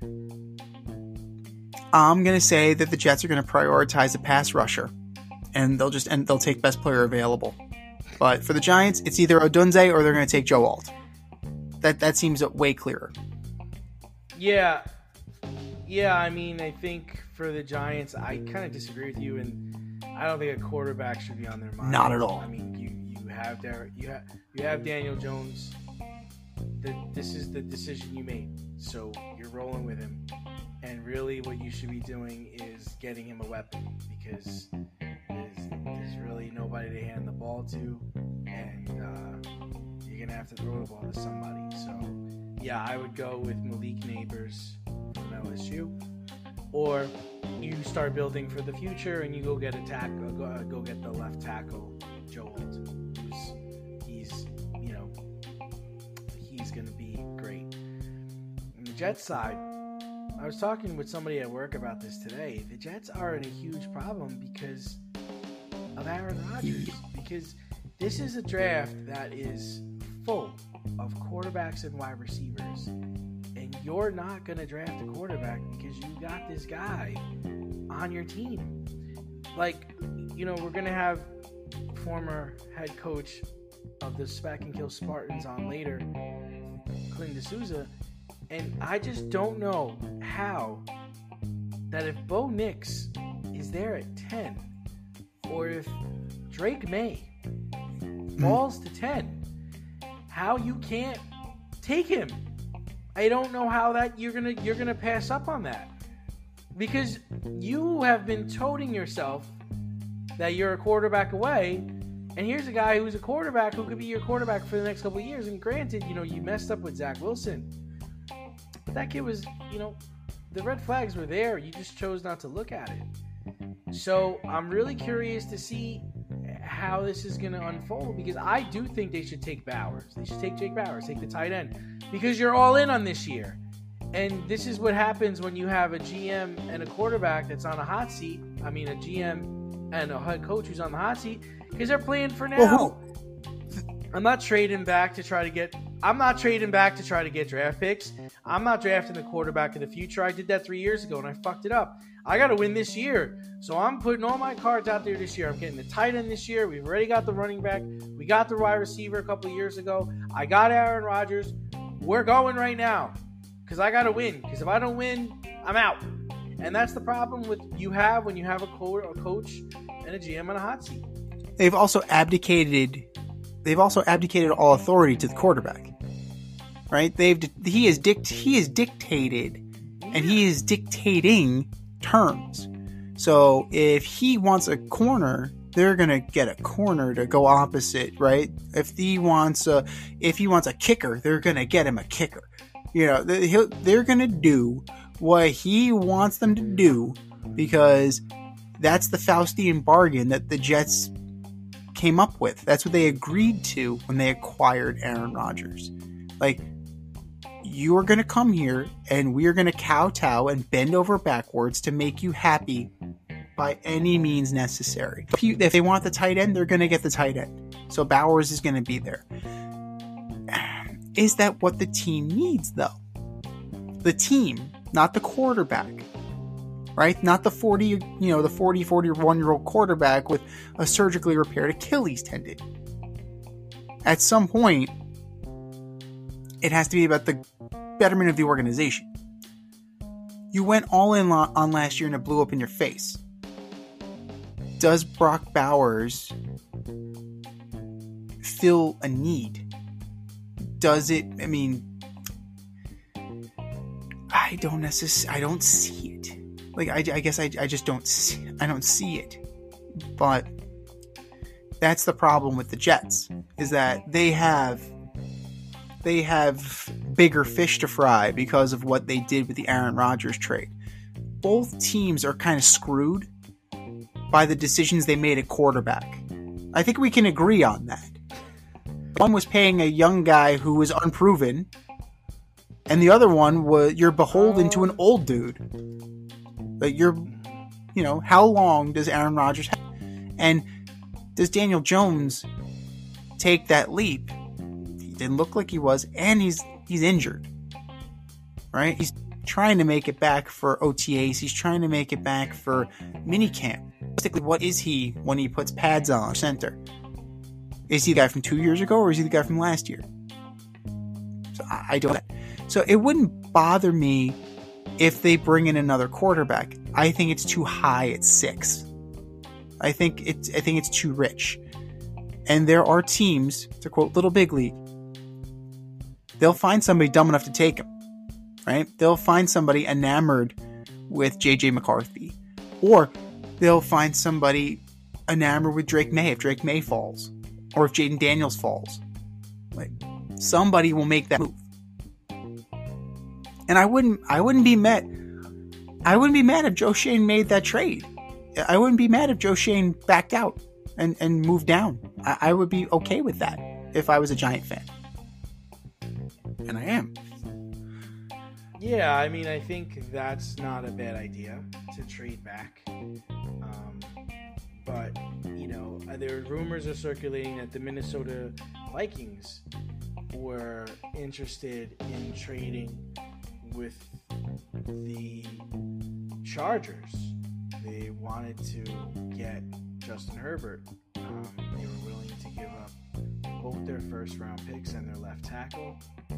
I'm going to say that the Jets are going to prioritize a pass rusher, and they'll just and they'll take best player available. But for the Giants, it's either Odunze or they're going to take Joe Alt. That that seems way clearer. Yeah, yeah. I mean, I think for the Giants, I kind of disagree with you, and I don't think a quarterback should be on their mind. Not at all. I mean, you. Have there you have you have Daniel Jones. The, this is the decision you made, so you're rolling with him. And really, what you should be doing is getting him a weapon because there's, there's really nobody to hand the ball to, and uh, you're gonna have to throw the ball to somebody. So, yeah, I would go with Malik Neighbors from L S U, or you start building for the future and you go get a tackle, go, go get the left tackle, Joe Alt. He's, you know, he's going to be great. On the Jets side, I was talking with somebody at work about this today. The Jets are in a huge problem because of Aaron Rodgers. Because this is a draft that is full of quarterbacks and wide receivers. And you're not going to draft a quarterback because you got this guy on your team. Like, you know, we're going to have former head coach of the Spec and Kill Spartans on later, Clint D'Souza, and I just don't know how that if Bo Nix is there at ten, or if Drake May falls to ten, how you can't take him. I don't know how that you're gonna you're gonna pass up on that, because you have been toting yourself that you're a quarterback away. And here's a guy who's a quarterback who could be your quarterback for the next couple of years. And granted, you know, you messed up with Zach Wilson. But that kid was, you know, the red flags were there. You just chose not to look at it. So I'm really curious to see how this is going to unfold, because I do think they should take Bowers. They should take Jake Bowers, take the tight end, because you're all in on this year. And this is what happens when you have a G M and a quarterback that's on a hot seat. I mean, a G M and a head coach who's on the hot seat, because they're playing for now. Well, I'm not trading back to try to get I'm not trading back to try to get draft picks. I'm not drafting the quarterback of the future. I did that three years ago and I fucked it up. I got to win this year. So I'm putting all my cards out there this year. I'm getting the tight end this year. We've already got the running back. We got the wide receiver a couple of years ago. I got Aaron Rodgers. We're going right now because I got to win. Because if I don't win, I'm out. And that's the problem with you have when you have a, co- a coach and a G M on a hot seat. They've also abdicated. They've also abdicated all authority to the quarterback. Right? They've he is dict he is dictated, and he is dictating terms. So if he wants a corner, they're gonna get a corner to go opposite, right? If he wants a if he wants a kicker, they're gonna get him a kicker. You know, he'll, they're gonna do what he wants them to do, because that's the Faustian bargain that the Jets came up with. That's what they agreed to when they acquired Aaron Rodgers. Like, you are going to come here and we are going to kowtow and bend over backwards to make you happy by any means necessary. If, you, if they want the tight end, they're going to get the tight end. So Bowers is going to be there. Is that what the team needs, though? The team, not the quarterback. Right? Not the forty, you know, the forty, forty-one year old quarterback with a surgically repaired Achilles tendon. At some point, it has to be about the betterment of the organization. You went all in on last year and it blew up in your face. Does Brock Bowers fill a need? Does it, I mean, I don't necessarily, I don't see it. Like, I, I guess I, I just don't see, I don't see it. But that's the problem with the Jets, is that they have they have bigger fish to fry because of what they did with the Aaron Rodgers trade. Both teams are kind of screwed by the decisions they made at quarterback. I think we can agree on that. One was paying a young guy who was unproven, and the other one was you're beholden to an old dude. But you're, you know, how long does Aaron Rodgers have? And does Daniel Jones take that leap? He didn't look like he was, and he's he's injured, right? He's trying to make it back for O T As. He's trying to make it back for minicamp. Basically, what is he when he puts pads on center? Is he the guy from two years ago, or is he the guy from last year? So I, I don't. So it wouldn't bother me if they bring in another quarterback. I think it's too high at six. I think it's I think it's too rich. And there are teams, to quote Little Big League, they'll find somebody dumb enough to take him. Right? They'll find somebody enamored with J J McCarthy. Or they'll find somebody enamored with Drake May if Drake May falls. Or if Jaden Daniels falls. Like, somebody will make that move. And I wouldn't I wouldn't be mad I wouldn't be mad if Joe Schoen made that trade. I wouldn't be mad if Joe Schoen backed out and, and moved down. I, I would be okay with that if I was a Giant fan. And I am. Yeah, I mean, I think that's not a bad idea to trade back. Um, but, you know, there rumors are circulating that the Minnesota Vikings were interested in trading with the Chargers. They wanted to get Justin Herbert. Um, they were willing to give up both their first round picks and their left tackle,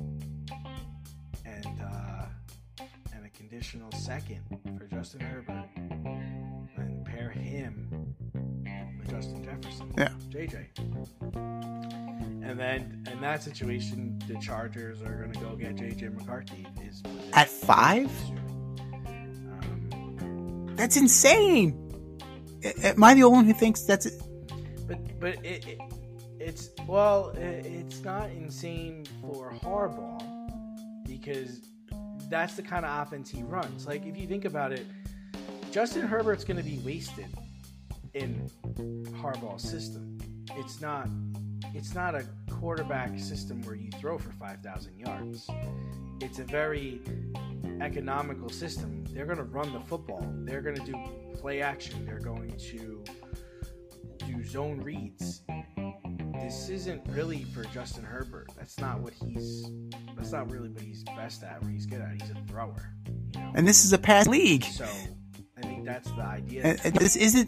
and uh, and a conditional second for Justin Herbert, and pair him with Justin Jefferson, yeah, J J. And then in that situation, the Chargers are going to go get J J McCarthy. Is at five? Um, That's insane. Am I the only one who thinks that's it? But but it, it it's well, it, it's not insane for Harbaugh because that's the kind of offense he runs. Like if you think about it, Justin Herbert's going to be wasted in Harbaugh's system. It's not it's not a quarterback system where you throw for five thousand yards. It's a very economical system. They're going to run the football. They're going to do play action. They're going to do zone reads. This isn't really for Justin Herbert. That's not what he's that's not really what he's best at, what he's good at. He's a thrower. You know? And this is a pass league. So I think that's the idea. And, and this isn't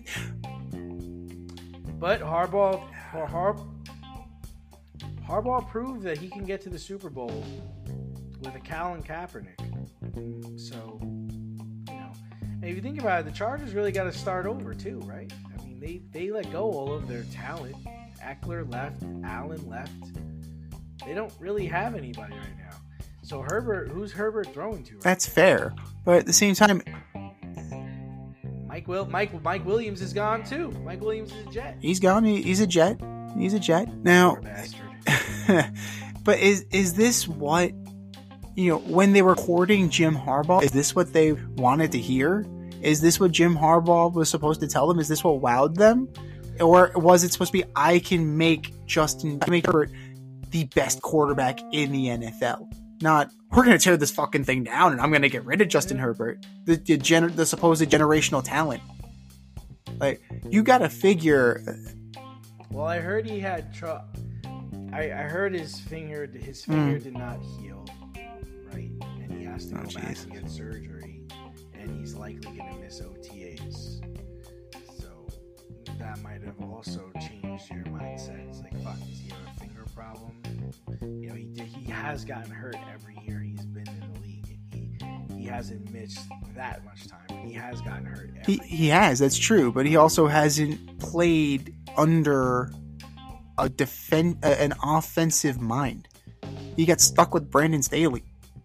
But Harbaugh Har, Harbaugh proved that he can get to the Super Bowl with a Colin Kaepernick. So, you know, and if you think about it, the Chargers really got to start over too, right? I mean, they, they let go all of their talent. Eckler left, Allen left. They don't really have anybody right now. So Herbert, who's Herbert throwing to? Right That's fair, but at the same time, Mike Will Mike Mike Williams is gone too. Mike Williams is a Jet. He's gone. He, he's a Jet. He's a Jet now. Poor bastard. But is is this what, you know, when they were courting Jim Harbaugh, is this what they wanted to hear? Is this what Jim Harbaugh was supposed to tell them? Is this what wowed them? Or was it supposed to be, I can make Justin, I can make Herbert the best quarterback in the N F L? Not, we're going to tear this fucking thing down and I'm going to get rid of Justin Herbert, the the, gener- the supposed generational talent. Like, you got to figure. Well, I heard he had trouble. I, I heard his finger, his finger mm. did not heal, right? And he has to go oh, back and get surgery, and he's likely going to miss O T As. So that might have also changed your mindset. It's like, fuck, does he have a finger problem? You know, he did, he has gotten hurt every year he's been in the league. He he hasn't missed that much time. He has gotten hurt. Every he he has, that's true, but he also hasn't played under a defend an offensive mind. He got stuck with Brandon Staley.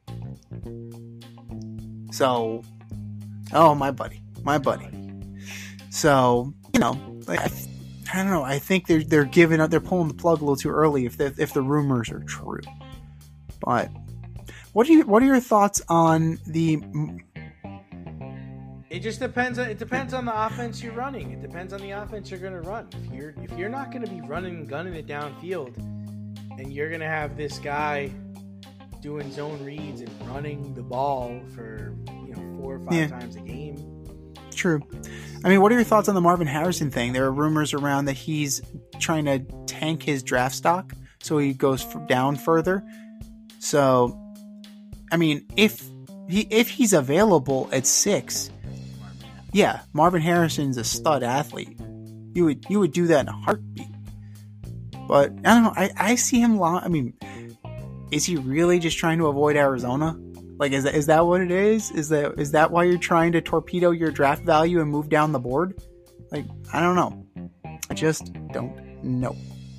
So, oh my buddy, my buddy. So, you know, like, I, I don't know. I think they're they're giving up. They're pulling the plug a little too early if the, if the rumors are true. But what are you what are your thoughts on the? It just depends on it depends on the offense you're running. It depends on the offense you're going to run. If you're if you're not going to be running and gunning it downfield, and you're going to have this guy doing zone reads and running the ball for, you know, four or five yeah. times a game. True. I mean, what are your thoughts on the Marvin Harrison thing? There are rumors around that he's trying to tank his draft stock so he goes down further. So, I mean, if he if he's available at six. Yeah, Marvin Harrison's a stud athlete. You would you would do that in a heartbeat. But I don't know. I, I see him. Long, I mean, is he really just trying to avoid Arizona? Like, is that is that what it is? Is that is that why you're trying to torpedo your draft value and move down the board? Like, I don't know. I just don't know.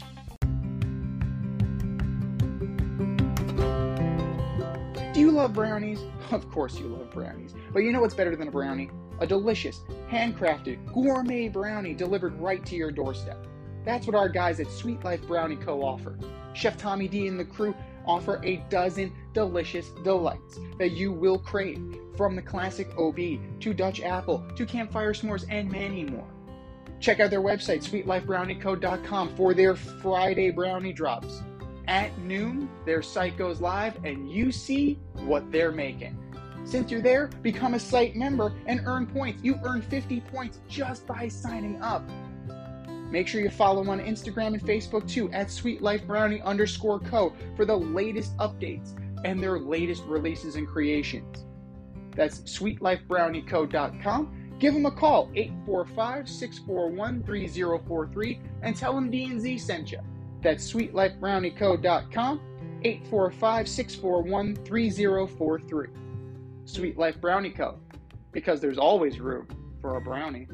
Do you love brownies? Of course you love brownies. But you know what's better than a brownie? A delicious, handcrafted, gourmet brownie delivered right to your doorstep. That's what our guys at Sweet Life Brownie Co. offer. Chef Tommy D and the crew offer a dozen delicious delights that you will crave, from the classic O B to Dutch apple to campfire s'mores and many more. Check out their website, sweet life brownie co dot com, for their Friday brownie drops. At noon, their site goes live and you see what they're making. Since you're there, become a site member and earn points. You earn fifty points just by signing up. Make sure you follow on Instagram and Facebook too, at sweetlifebrownie underscore co, for the latest updates and their latest releases and creations. That's sweet life brownie co dot com. Give them a call, eight four five, six four one, three zero four three, and tell them D and Z sent you. That's sweet life brownie co dot com, eight four five, six four one, three zero four three. Sweet Life Brownie Co., because there's always room for a brownie.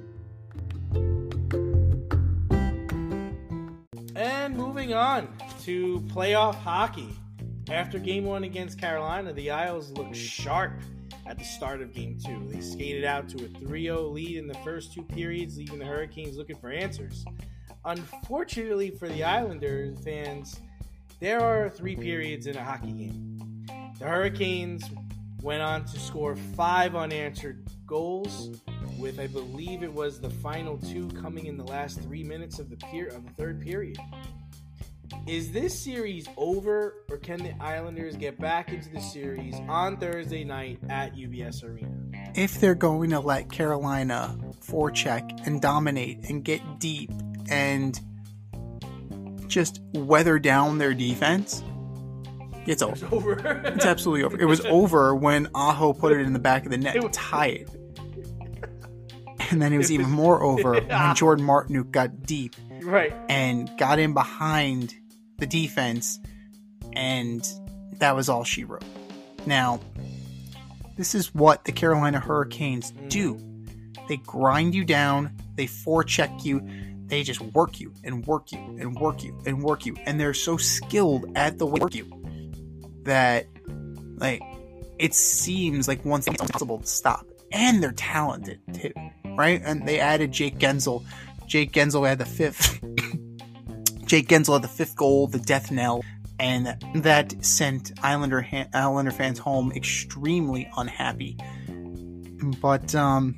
And moving on to playoff hockey. After game one against Carolina, the Isles looked sharp at the start of game two. They skated out to a three oh lead in the first two periods, leaving the Hurricanes looking for answers. Unfortunately for the Islanders fans, there are three periods in a hockey game. The Hurricanes went on to score five unanswered goals, with I believe it was the final two coming in the last three minutes of the per- of the third period. Is this series over, or can the Islanders get back into the series on Thursday night at U B S Arena? If they're going to let Carolina forecheck and dominate and get deep and just weather down their defense, it's over. It's over. It's absolutely over. It was over when Aho put it in the back of the net to tie it. And then it was even more over when Jordan Martinook got deep Right. and got in behind the defense, and that was all she wrote. Now, this is what the Carolina Hurricanes do. They grind you down, they forecheck you, they just work you and work you and work you and work you. And they're so skilled at the work you that, like, it seems like once it's impossible to stop. And they're talented too, right? And they added Jake Gensel. Jake Gensel had the fifth. Jake Gensel had the fifth goal, the death knell, and that sent Islander Islander fans home extremely unhappy. But um,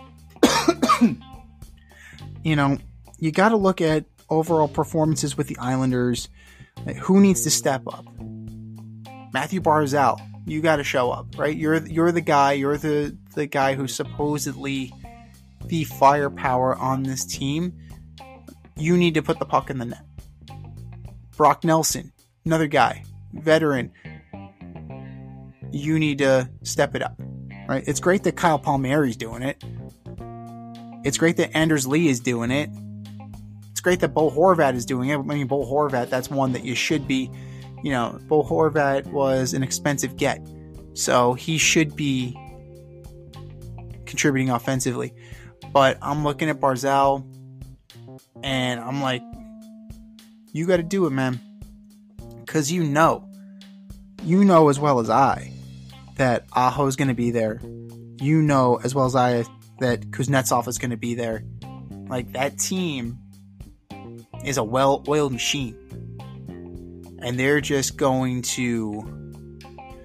you know, you got to look at overall performances with the Islanders. Like, who needs to step up? Matthew Barzal. You got to show up, right? You're you're the guy. You're the the guy who's supposedly the firepower on this team. You need to put the puck in the net. Brock Nelson, another guy, veteran. You need to step it up, right? It's great that Kyle Palmieri's doing it. It's great that Anders Lee is doing it. It's great that Bo Horvat is doing it. I mean, Bo Horvat, that's one that you should be. You know, Bo Horvat was an expensive get, so he should be contributing offensively. But I'm looking at Barzal, and I'm like, you got to do it, man. Because you know, you know as well as I that Aho's going to be there. You know as well as I that Kuznetsov is going to be there. Like, that team is a well-oiled machine. And they're just going to,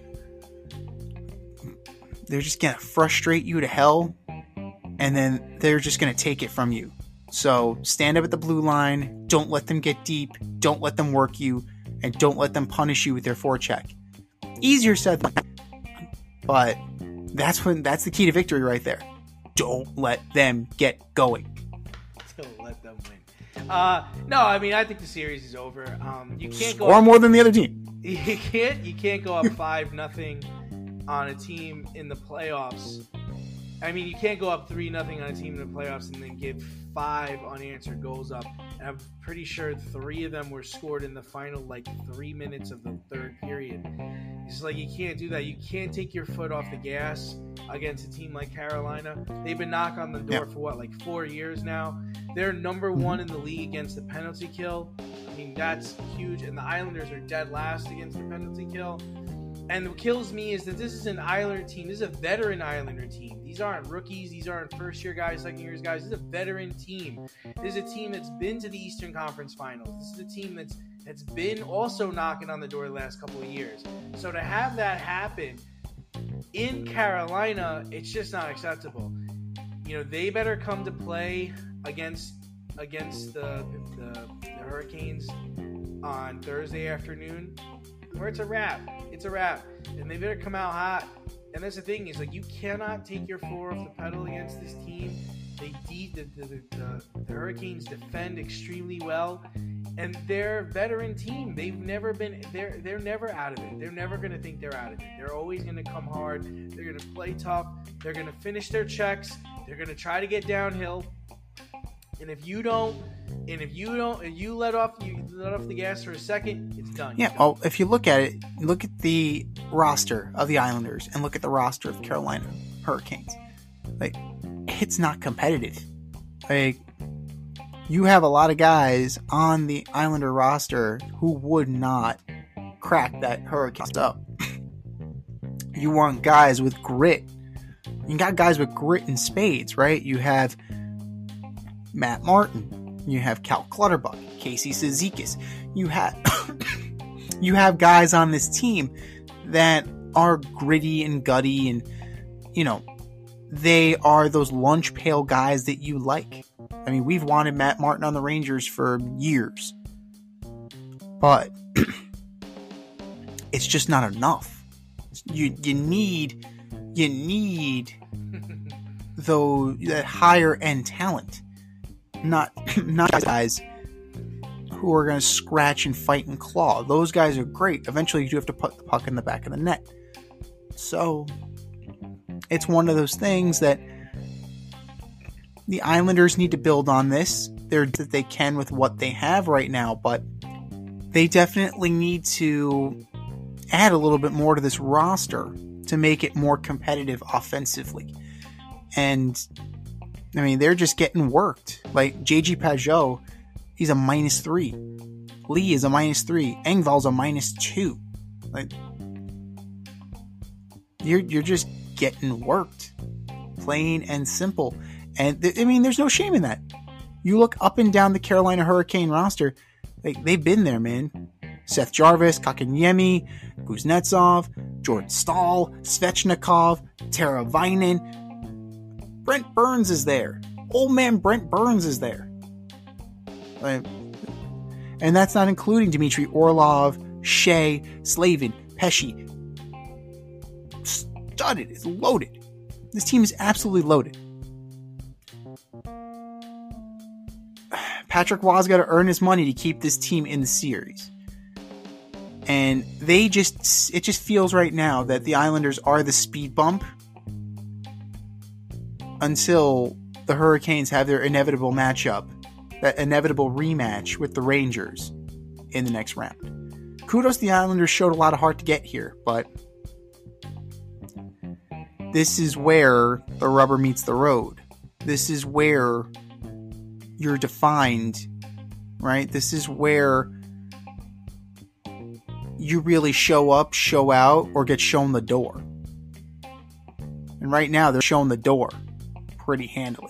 they're just going to frustrate you to hell. And then they're just going to take it from you. So stand up at the blue line. Don't let them get deep. Don't let them work you. And don't let them punish you with their forecheck. Easier said than done. But that's when, that's the key to victory right there. Don't let them get going. Don't let them win. Uh, no, I mean, I think the series is over. Um, you can't Score go more than the other team. You can't. You can't go up five nothing on a team in the playoffs. I mean, you can't go up three nothing on a team in the playoffs and then give five unanswered goals up. And I'm pretty sure three of them were scored in the final like three minutes of the third period. It's like, you can't do that. You can't take your foot off the gas against a team like Carolina. They've been knocking on the door yeah. for what, like four years now. They're number one in the league against the penalty kill. I mean, that's huge. And the Islanders are dead last against the penalty kill. And what kills me is that this is an Islander team. This is a veteran Islander team. These aren't rookies. These aren't first-year guys, second-year guys. This is a veteran team. This is a team that's been to the Eastern Conference Finals. This is a team that's that's been also knocking on the door the last couple of years. So to have that happen in Carolina, it's just not acceptable. You know, they better come to play against against the the, the Hurricanes on Thursday afternoon, or it's a wrap. It's a wrap. And they better come out hot. And that's the thing, is like, you cannot take your foot off the pedal against this team. They de- the, the, the, the, the Hurricanes defend extremely well. And they're a veteran team. They've never been they're they're never out of it. They're never gonna think they're out of it. They're always gonna come hard. They're gonna play tough. They're gonna finish their checks. They're gonna try to get downhill. And if you don't, and if you don't, if you let off, you let off the gas for a second, it's done. Yeah. It's done. Well, if you look at it, look at the roster of the Islanders and look at the roster of the Carolina Hurricanes. Like, it's not competitive. Like, you have a lot of guys on the Islander roster who would not crack that Hurricanes up. You want guys with grit. You got guys with grit and spades, right? You have Matt Martin. You have Cal Clutterbuck, Casey Cizikas. You have you have guys on this team that are gritty and gutty, and you know, they are those lunch pail guys that you like. I mean, we've wanted Matt Martin on the Rangers for years, but it's just not enough. You you need you need though that higher end talent, not not guys who are going to scratch and fight and claw. Those guys are great. Eventually, you do have to put the puck in the back of the net. So it's one of those things that the Islanders need to build on this. They're that they can with what they have right now, but they definitely need to add a little bit more to this roster to make it more competitive offensively. And I mean, they're just getting worked. Like J G Pageau, he's a minus three. Lee is a minus three. Engvall's a minus two. Like you're you're just getting worked, plain and simple. And th- I mean, there's no shame in that. You look up and down the Carolina Hurricane roster, like they've been there, man. Seth Jarvis, Kotkaniemi, Kuznetsov, Jordan Staal, Svechnikov, Tara Vinen. Brent Burns is there. Old man Brent Burns is there. Like, and that's not including Dmitry Orlov, Shea, Slavin, Pesci. Studded. It's loaded. This team is absolutely loaded. Patrick Waugh's got to earn his money to keep this team in the series. And they just, it just feels right now that the Islanders are the speed bump until the Hurricanes have their inevitable matchup, that inevitable rematch with the Rangers in the next round. Kudos to the Islanders, showed a lot of heart to get here, but this is where the rubber meets the road. This is where you're defined, right? This is where you really show up, show out, or get shown the door. And right now, they're showing the door pretty handily.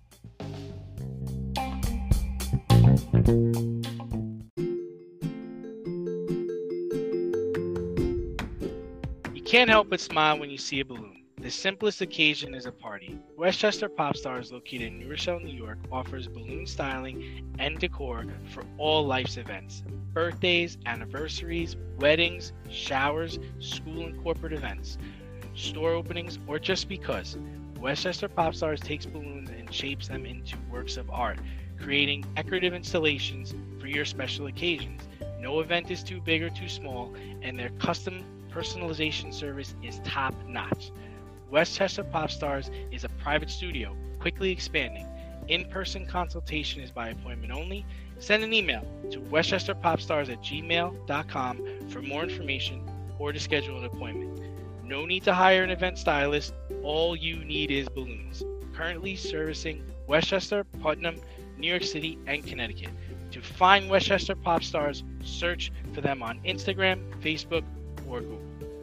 You can't help but smile when you see a balloon. The simplest occasion is a party. Westchester Pop Stars, located in New Rochelle, New York, offers balloon styling and decor for all life's events. Birthdays, anniversaries, weddings, showers, school and corporate events, store openings, or just because. Westchester Pop Stars takes balloons and shapes them into works of art, creating decorative installations for your special occasions. No event is too big or too small, and their custom personalization service is top-notch. Westchester Pop Stars is a private studio, quickly expanding. In-person consultation is by appointment only. Send an email to westchesterpopstars at gmail dot com for more information or to schedule an appointment. No need to hire an event stylist. All you need is balloons. Currently servicing Westchester, Putnam, New York City, and Connecticut. To find Westchester Pop Stars, search for them on Instagram, Facebook, or Google.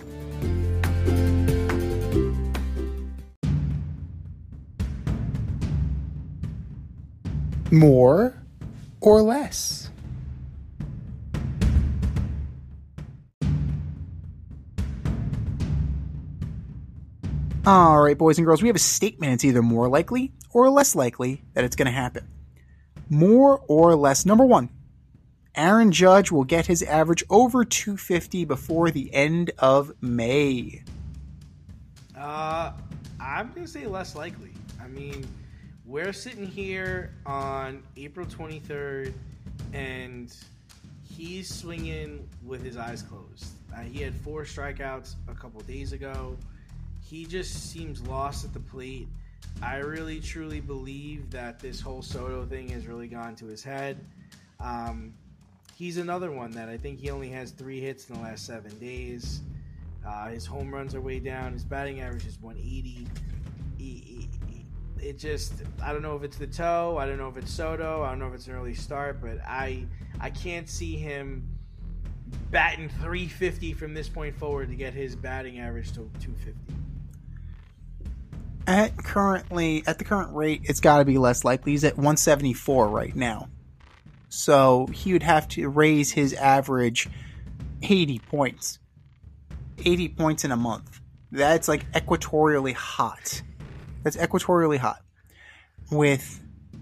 More or less? All right, boys and girls, we have a statement. It's either more likely or less likely that it's going to happen. More or less. Number one, Aaron Judge will get his average over two fifty before the end of May. Uh, I'm going to say less likely. I mean, we're sitting here on April twenty-third, and he's swinging with his eyes closed. Uh, he had four strikeouts a couple days ago. He just seems lost at the plate. I really, truly believe that this whole Soto thing has really gone to his head. Um, he's another one that I think he only has three hits in the last seven days. Uh, his home runs are way down. His batting average is one eighty. He, he, it just, I don't know if it's the toe. I don't know if it's Soto. I don't know if it's an early start. But I, I can't see him batting three fifty from this point forward to get his batting average to two fifty. At currently, at the current rate, it's got to be less likely. He's at one seventy-four right now. So he would have to raise his average eighty points. eighty points in a month. That's like equatorially hot. That's equatorially hot. With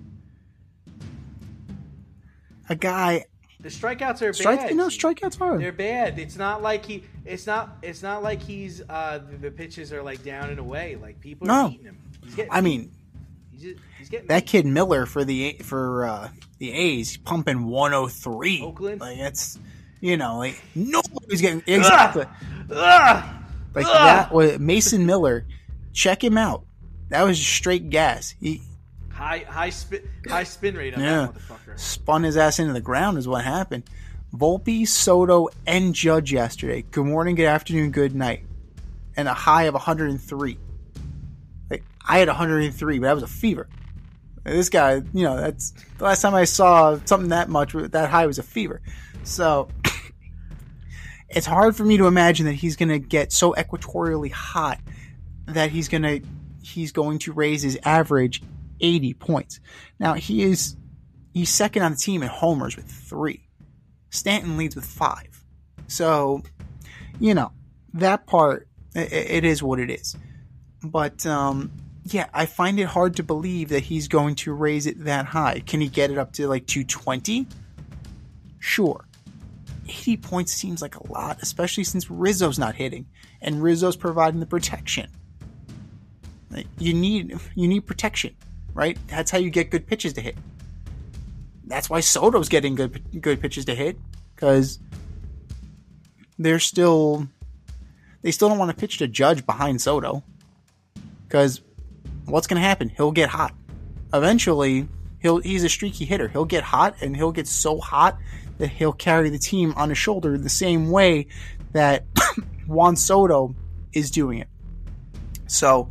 a guy... The strikeouts are Strike, bad. No, strikeouts are. They're bad. It's not like he. It's not. It's not like he's. Uh, the, the pitches are like down and away. Like people are No. beating him. He's getting I mean, he's, just, he's getting that kid Miller for the for uh, the A's he's pumping one oh three. Oakland. Like it's, you know, like nobody's getting exactly. Ugh! Like Ugh! that was Mason Miller. Check him out. That was straight gas. He High high spin high spin rate on yeah, that motherfucker. spun his ass into the ground is what happened. Volpe, Soto, and Judge yesterday. Good morning, good afternoon, good night, and a high of one hundred three. Like I had one hundred three, but that was a fever. This guy, you know, that's the last time I saw something that much that high was a fever. So it's hard for me to imagine that he's going to get so equatorially hot that he's going to he's going to raise his average eighty points. Now he is he's second on the team in homers with three. Stanton leads with five. So, you know, that part it, it is what it is. But um, yeah, I find it hard to believe that he's going to raise it that high. Can he get it up to like two twenty? Sure. eighty points seems like a lot, especially since Rizzo's not hitting and Rizzo's providing the protection. Like, you need you need protection, right? That's how you get good pitches to hit. That's why Soto's getting good good pitches to hit, because they're still they still don't want to pitch to Judge behind Soto, because what's going to happen? He'll get hot. Eventually, he'll he's a streaky hitter. He'll get hot, and he'll get so hot that he'll carry the team on his shoulder the same way that Juan Soto is doing it. So,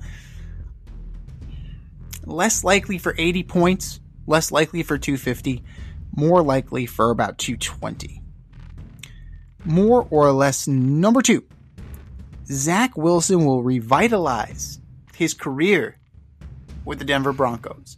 less likely for eighty points, less likely for two fifty, more likely for about two twenty. More or less, number two, Zach Wilson will revitalize his career with the Denver Broncos.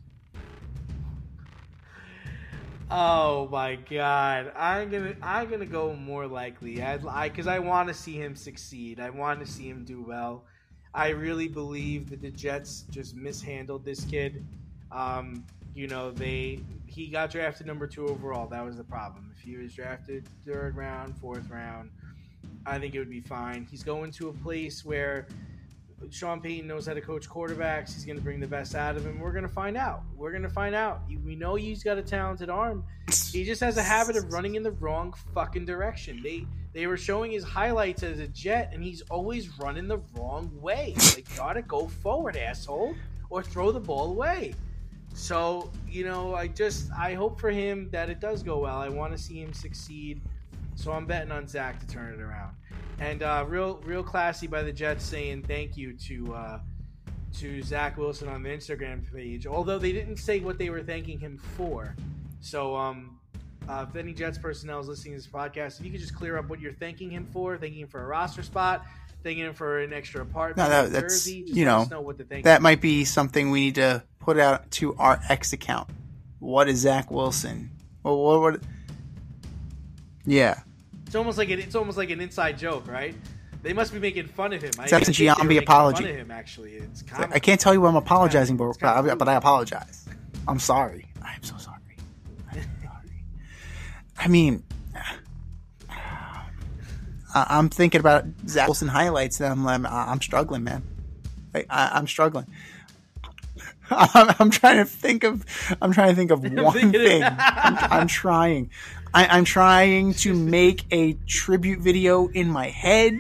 Oh my God! I'm gonna I'm gonna go more likely. I because I, I want to see him succeed. I want to see him do well. I really believe that the Jets just mishandled this kid. Um, you know, they he got drafted number two overall. That was the problem. If he was drafted third round, fourth round, I think it would be fine. He's going to a place where Sean Payton knows how to coach quarterbacks. He's going to bring the best out of him. We're going to find out. We're going to find out. We know he's got a talented arm. He just has a habit of running in the wrong fucking direction. They they were showing his highlights as a Jet, and he's always running the wrong way. Like, gotta go forward, asshole, or throw the ball away. So, you know, I just I hope for him that it does go well. I want to see him succeed. So I'm betting on Zach to turn it around. And uh, real, real classy by the Jets saying thank you to uh, to Zach Wilson on the Instagram page. Although they didn't say what they were thanking him for. So, um, uh, if any Jets personnel is listening to this podcast, if you could just clear up what you're thanking him for, thanking him for a roster spot, thanking him for an extra apartment, No, that, in that's Jersey, just you let know, us know what to thank that him. might be something we need to put out to our X account. What is Zach Wilson? Well, what? what yeah. It's almost like an, it's almost like an inside joke, right? They must be making fun of him. That's I a think they were Giambi making apology. Fun of him, actually, it's comical. I can't tell you what I'm apologizing Yeah, for, it's kinda but, cool. but I apologize. I'm sorry. I'm so sorry. I'm sorry. I mean, I- I'm thinking about Zach Wilson highlights, and I'm I'm, I'm struggling, man. Like, I, I'm struggling. I'm, I'm trying to think of. I'm trying to think of one thinking of- thing. I'm, I'm trying. I, I'm trying to make a tribute video in my head.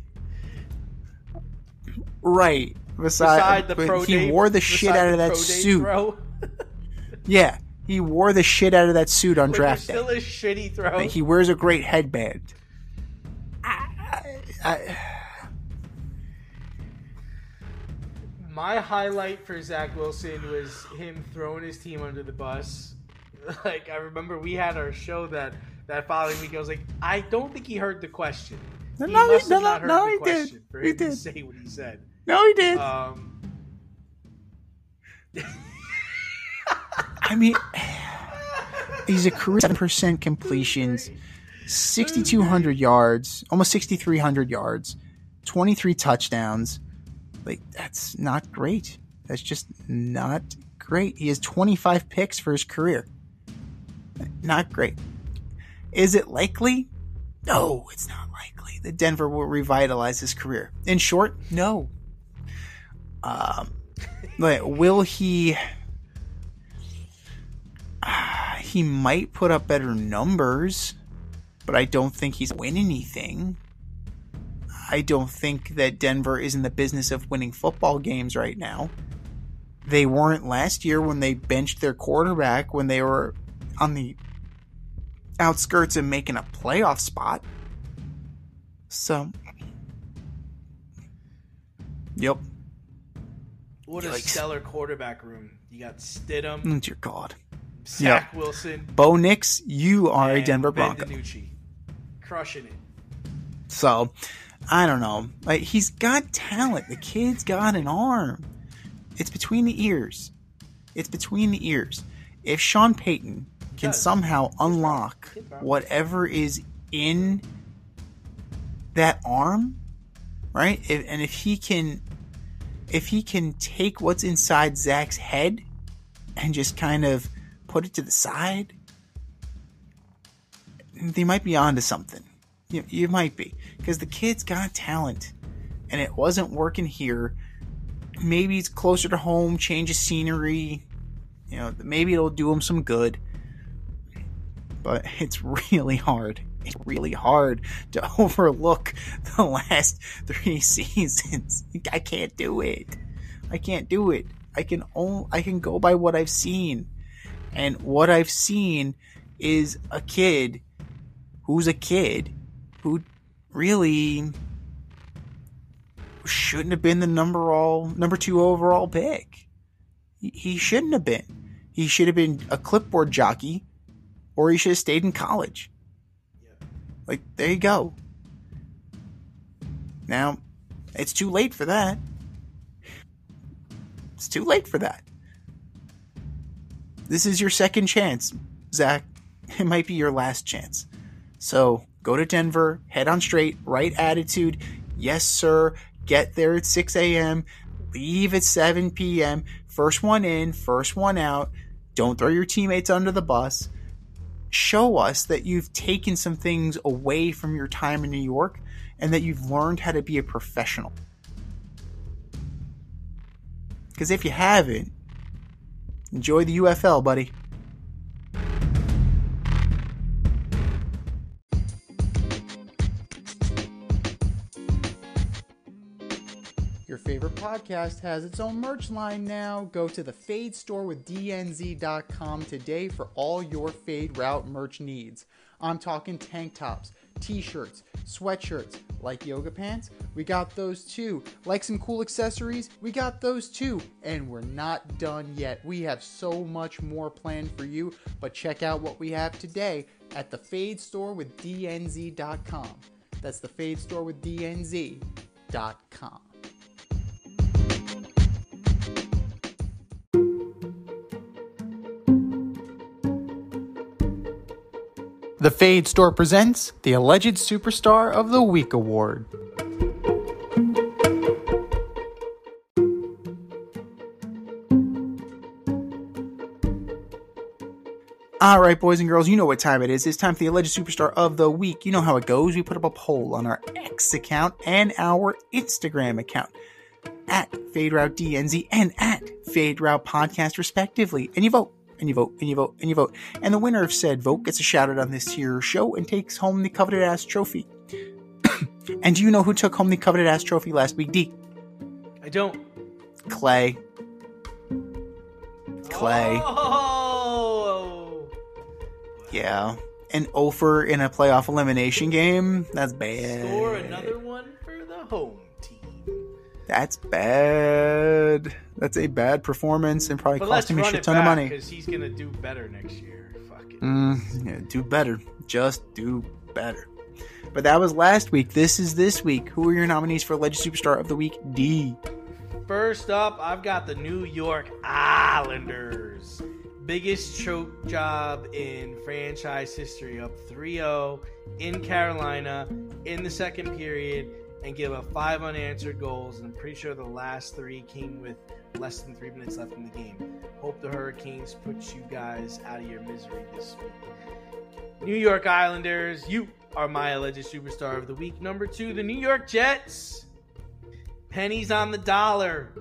Right. Beside, Beside the but pro he day, wore the shit beside out of the that pro day suit. throw. Yeah, he wore the shit out of that suit on Which draft is day. still a shitty throw. He wears a great headband. I, I, My highlight for Zach Wilson was him throwing his team under the bus. Like, I remember we had our show that that following week, I was like, I don't think he heard the question. No, He no, must no, have not no, heard no, the he question did. for He him to did. say what he said. No, he did. Um, I mean, he's a career seven percent completions, sixty-two hundred yards, almost sixty-three hundred yards, twenty-three touchdowns. Like, that's not great. That's just not great. He has twenty-five picks for his career. Not great. Is it likely? No, it's not likely that Denver will revitalize his career. In short, no. Um, but will he? Uh, he might put up better numbers, but I don't think he's win anything. I don't think that Denver is in the business of winning football games right now. They weren't last year when they benched their quarterback when they were on the outskirts of making a playoff spot. So, yep. What a Yikes. stellar quarterback room. You got Stidham, Oh, dear God. Zach Yep. Wilson, Bo Nix, you are a and Denver Ben Bronco. DiNucci. Crushing it. So, I don't know. Like, he's got talent. The kid's got an arm. It's between the ears. It's between the ears. If Sean Payton can does. somehow unlock Kid Brown. whatever is in that arm, right? If, and if he can, if he can take what's inside Zach's head and just kind of put it to the side, they might be onto something. You, you might be, because the kid's got talent, and it wasn't working here. Maybe it's closer to home, change of scenery. You know, maybe it'll do him some good. But it's really hard. It's really hard to overlook the last three seasons. I can't do it. I can't do it. I can only, I can go by what I've seen. And what I've seen is a kid who's a kid who really shouldn't have been the number all number two overall pick. He, he shouldn't have been. He should have been a clipboard jockey, or he should have stayed in college. Like, there you go. Now, it's too late for that. It's too late for that. This is your second chance, Zach. It might be your last chance. So, go to Denver, head on straight, right attitude. Yes, sir. Get there at six a.m. Leave at seven p.m. First one in, first one out. Don't throw your teammates under the bus. Show us that you've taken some things away from your time in New York and that you've learned how to be a professional. Because if you haven't, enjoy the U F L, buddy. Your favorite podcast has its own merch line now. Go to the Fade Store with D N Z dot com today for all your Fade Route merch needs. I'm talking tank tops, t-shirts, sweatshirts, like yoga pants, we got those too. Like some cool accessories, we got those too. And we're not done yet. We have so much more planned for you, but check out what we have today at the Fade Store with D N Z dot com. That's the Fade Store with D N Z dot com. The Fade Store presents the Alleged Superstar of the Week Award. Alright, boys and girls, you know what time it is. It's time for the Alleged Superstar of the Week. You know how it goes. We put up a poll on our X account and our Instagram account at FadeRouteDNZ and at FadeRoute Podcast, respectively. And you vote. And you vote, and you vote, and you vote. And the winner of said vote gets a shout out on this here show and takes home the coveted ass trophy. And do you know who took home the coveted ass trophy last week, D? I don't. Clay. Clay. Oh! Yeah. An Ofer in a playoff elimination game? That's bad. Score another one for the home team. That's bad. That's a bad performance and probably But cost let's him a run shit it ton of back money. because he's gonna do better next year. Fuck it. Mm, yeah, do better. Just do better. But that was last week. This is this week. Who are your nominees for Legend Superstar of the Week, D? First up, I've got the New York Islanders. Biggest choke job in franchise history, up three oh in Carolina in the second period and give up five unanswered goals. And I'm pretty sure the last three came with less than three minutes left in the game. Hope the Hurricanes put you guys out of your misery this week. New York Islanders, you are my alleged superstar of the week. Number two, the New York Jets. Pennies on the dollar.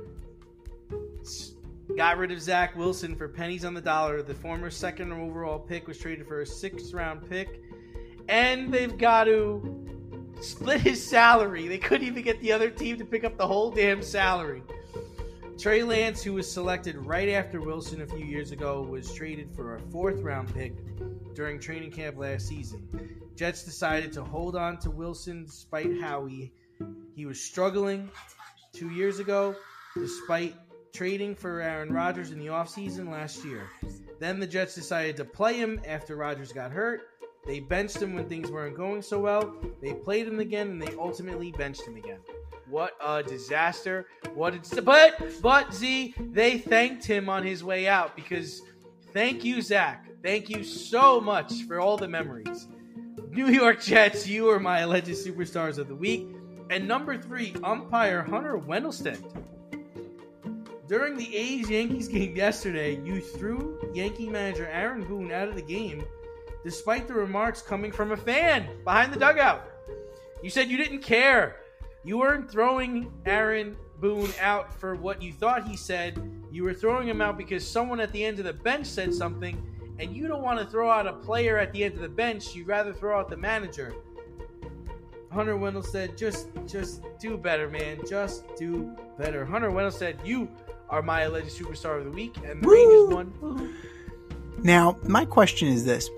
Got rid of Zach Wilson for pennies on the dollar. The former second overall pick was traded for a sixth round pick. And they've got to split his salary. They couldn't even get the other team to pick up the whole damn salary. Trey Lance, who was selected right after Wilson a few years ago, was traded for a fourth round pick during training camp last season. Jets decided to hold on to Wilson despite how he, he was struggling two years ago, despite trading for Aaron Rodgers in the offseason last year. Then the Jets decided to play him after Rodgers got hurt. They benched him when things weren't going so well. They played him again, and they ultimately benched him again. What a disaster. What a, but, but, Z, they thanked him on his way out because thank you, Zach. Thank you so much for all the memories. New York Jets, you are my alleged superstars of the week. And number three, umpire Hunter Wendelstedt. During the A's-Yankees game yesterday, you threw Yankee manager Aaron Boone out of the game despite the remarks coming from a fan behind the dugout. You said you didn't care. You weren't throwing Aaron Boone out for what you thought he said. You were throwing him out because someone at the end of the bench said something, and you don't want to throw out a player at the end of the bench. You'd rather throw out the manager. Hunter Wendelstedt, just just do better, man. Just do better. Hunter Wendelstedt, you are my alleged superstar of the week, and the Woo! Rangers won. Now, my question is this.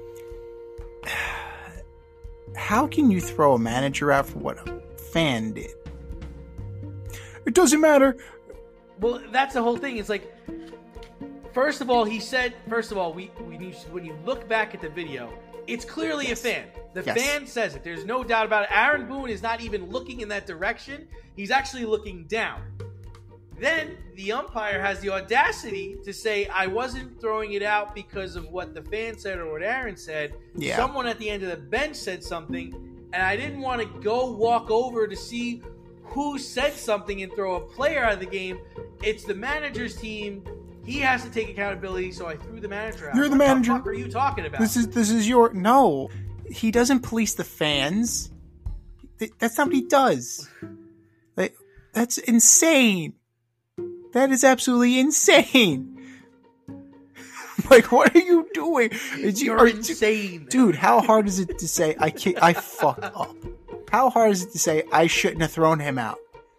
How can you throw a manager out for what a fan did? It doesn't matter. Well, that's the whole thing. It's like, first of all, he said, first of all, we, we need, when you look back at the video, it's clearly yes. a fan. The yes. fan says it. There's no doubt about it. Aaron Boone is not even looking in that direction. He's actually looking down. Then the umpire has the audacity to say, I wasn't throwing it out because of what the fan said or what Aaron said. Yeah. Someone at the end of the bench said something, and I didn't want to go walk over to see who said something and throw a player out of the game. It's the manager's team. He has to take accountability, so I threw the manager out. You're the what manager. What the fuck are you talking about? This is this is your no. He doesn't police the fans. That's not what he does. Like, that's insane. That is absolutely insane. Like, what are you doing? It's, You're are, insane, dude. How hard is it to say I can't, I fucked up? How hard is it to say I shouldn't have thrown him out?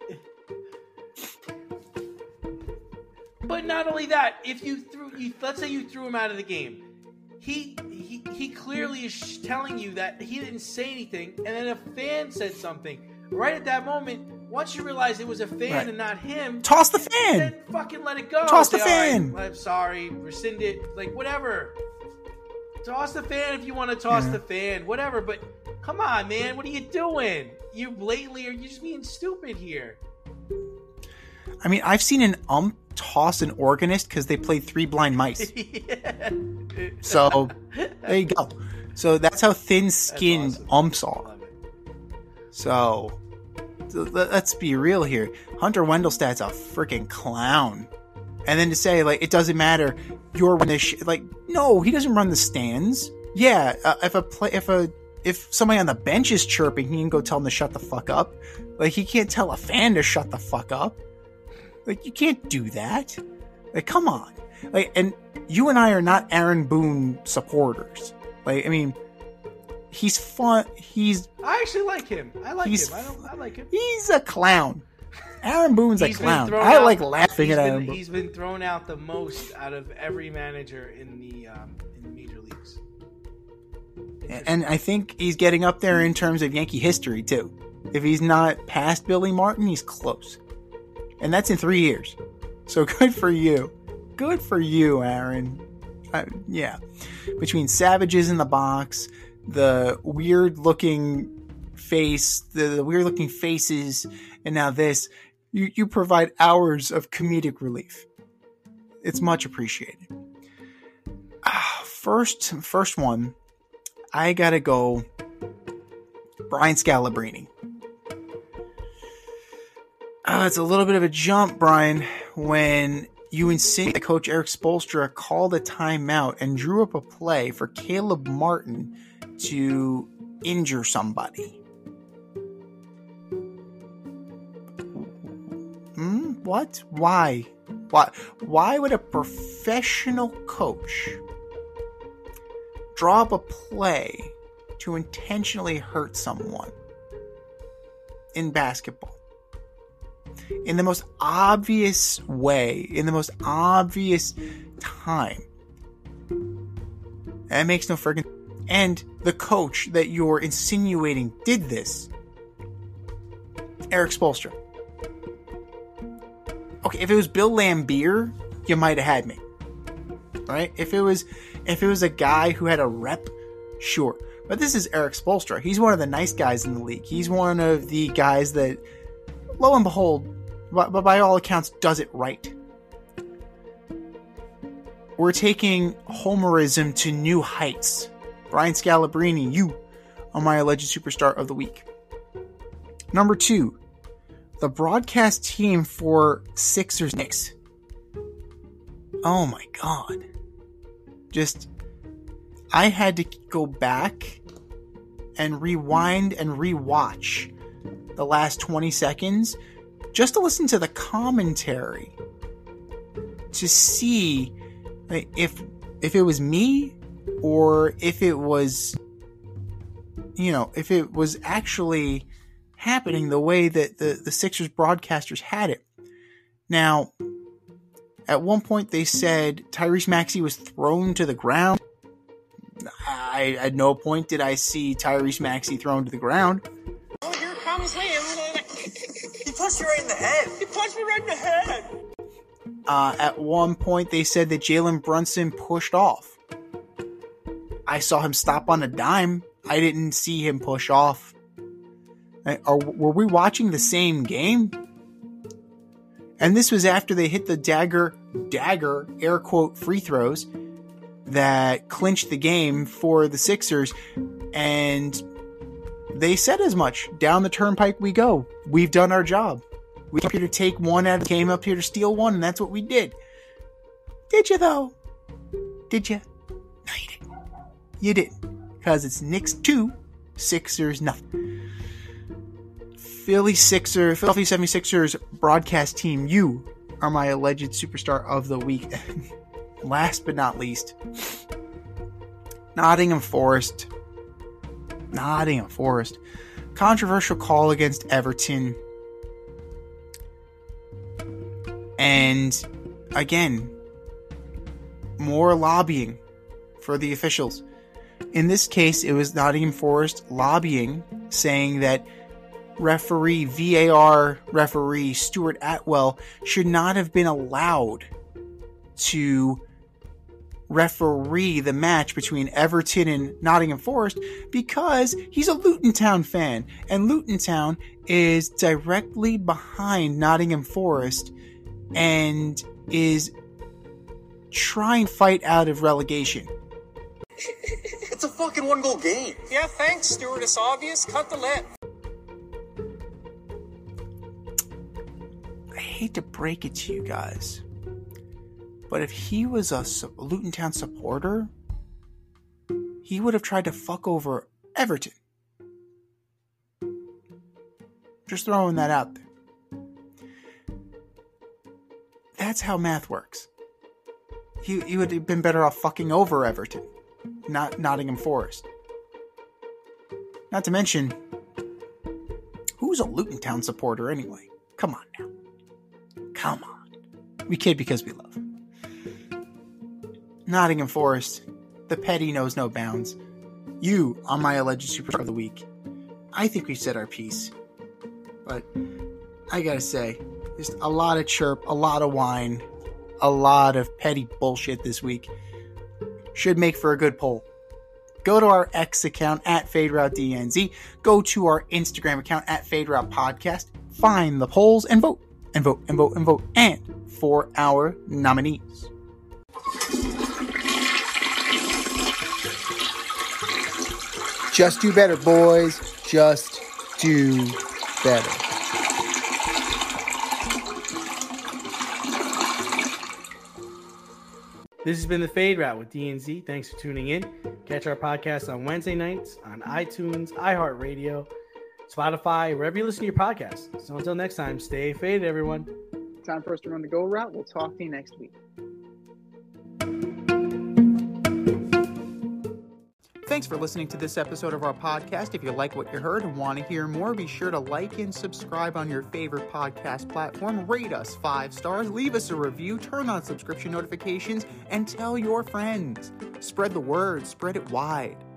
But not only that, if you threw, you, let's say you threw him out of the game, he he he clearly is telling you that he didn't say anything, and then a fan said something. Right at that moment, once you realize it was a fan right. and not him, toss the fan. Then fucking let it go. Toss the Say, fan. Right, I'm sorry, rescind it, like whatever. Toss the fan if you want to toss yeah. the fan, whatever. But come on, man, what are you doing? You blatantly are you just being stupid here? I mean, I've seen an ump toss an organist because they played Three Blind Mice. yeah. So there you go. So that's how thin-skinned awesome. umps are. So let's be real here. Hunter Wendelstedt's a freaking clown. And then to say, like, it doesn't matter, you're running this sh-. Like, no, he doesn't run the stands. Yeah, uh, if a play, if a if somebody on the bench is chirping, he can go tell them to shut the fuck up. Like, he can't tell a fan to shut the fuck up. Like, you can't do that. Like, come on. Like, and you and I are not Aaron Boone supporters. Like, I mean, he's fun. He's. I actually like him. I like he's, him. I don't. I like him. He's a clown. Aaron Boone's a He's clown. I out, like laughing at been, Aaron Boone. He's been thrown out the most out of every manager in the um, in the major leagues. And I think he's getting up there in terms of Yankee history too. If he's not past Billy Martin, he's close. And that's in three years. So good for you. Good for you, Aaron. Uh, yeah. Between Savages in the box, the weird looking face, the, the weird looking faces, and now this, you, you provide hours of comedic relief. It's much appreciated. Uh, first, first one, I gotta go Brian Scalabrine. Uh, it's a little bit of a jump, Brian, when you insinuate that Coach Erik Spoelstra called a timeout and drew up a play for Caleb Martin to injure somebody. Hmm? What? Why? Why? Why would a professional coach draw up a play to intentionally hurt someone in basketball? In the most obvious way, in the most obvious time. That makes no friggin' and the coach that you're insinuating did this, Erik Spoelstra. Okay, if it was Bill Laimbeer, you might have had me. Right? If it was if it was a guy who had a rep, sure. But this is Erik Spoelstra. He's one of the nice guys in the league. He's one of the guys that, lo and behold, but by all accounts, does it right. We're taking homerism to new heights. Brian Scalabrine, you are my alleged superstar of the week. Number two, the broadcast team for Sixers Knicks. Oh my god. Just, I had to go back and rewind and rewatch the last twenty seconds just to listen to the commentary to see if if it was me or if it was, you know, if it was actually happening the way that the, the Sixers broadcasters had it. Now, at one point they said Tyrese Maxey was thrown to the ground. I, at no point did I see Tyrese Maxey thrown to the ground. Oh, here comes Liam. He punched you right in the head. He punched me right in the head. Uh, at one point, they said that Jalen Brunson pushed off. I saw him stop on a dime. I didn't see him push off. Are, were we watching the same game? And this was after they hit the dagger, dagger, air quote, free throws that clinched the game for the Sixers. And they said as much. Down the turnpike we go. We've done our job. We came up here to take one out, came up here to steal one, and that's what we did. Did you, though? Did you? No, you didn't. You didn't. Because it's Knicks two, Sixers nothing. Philly Sixers, Philadelphia seventy-sixers broadcast team, you are my alleged superstar of the week. Last but not least, Nottingham Forest. Nottingham Forest. Controversial call against Everton. And again, more lobbying for the officials. In this case, it was Nottingham Forest lobbying, saying that referee, V A R referee Stuart Atwell should not have been allowed to referee the match between Everton and Nottingham Forest because he's a Luton Town fan, and Luton Town is directly behind Nottingham Forest and is trying to fight out of relegation. It's a fucking one goal game. Yeah, thanks, Stuart. It's obvious. Cut the lip. I hate to break it to you guys, but if he was a Luton Town supporter, he would have tried to fuck over Everton. Just throwing that out there. That's how math works. He, he would have been better off fucking over Everton, not Nottingham Forest. Not to mention, who's a Luton Town supporter anyway? Come on now. Come on. We kid because we love. Nottingham Forest, the petty knows no bounds. You are my alleged superstar of the week. I think we've said our piece. But I gotta say, just a lot of chirp, a lot of whine, a lot of petty bullshit this week. Should make for a good poll. Go to our X account at FadeRouteDNZ. Go to our Instagram account at FadeRoutePodcast. Find the polls and vote, and vote, and vote, and vote. And for our nominees. Just do better, boys. Just do better. This has been The Fade Route with D N Z. Thanks for tuning in. Catch our podcast on Wednesday nights on iTunes, iHeartRadio, Spotify, wherever you listen to your podcasts. So until next time, stay faded, everyone. Time for us to run the go route. We'll talk to you next week. Thanks for listening to this episode of our podcast. If you like what you heard and want to hear more, be sure to like and subscribe on your favorite podcast platform. Rate us five stars, leave us a review, turn on subscription notifications, and tell your friends. Spread the word, spread it wide.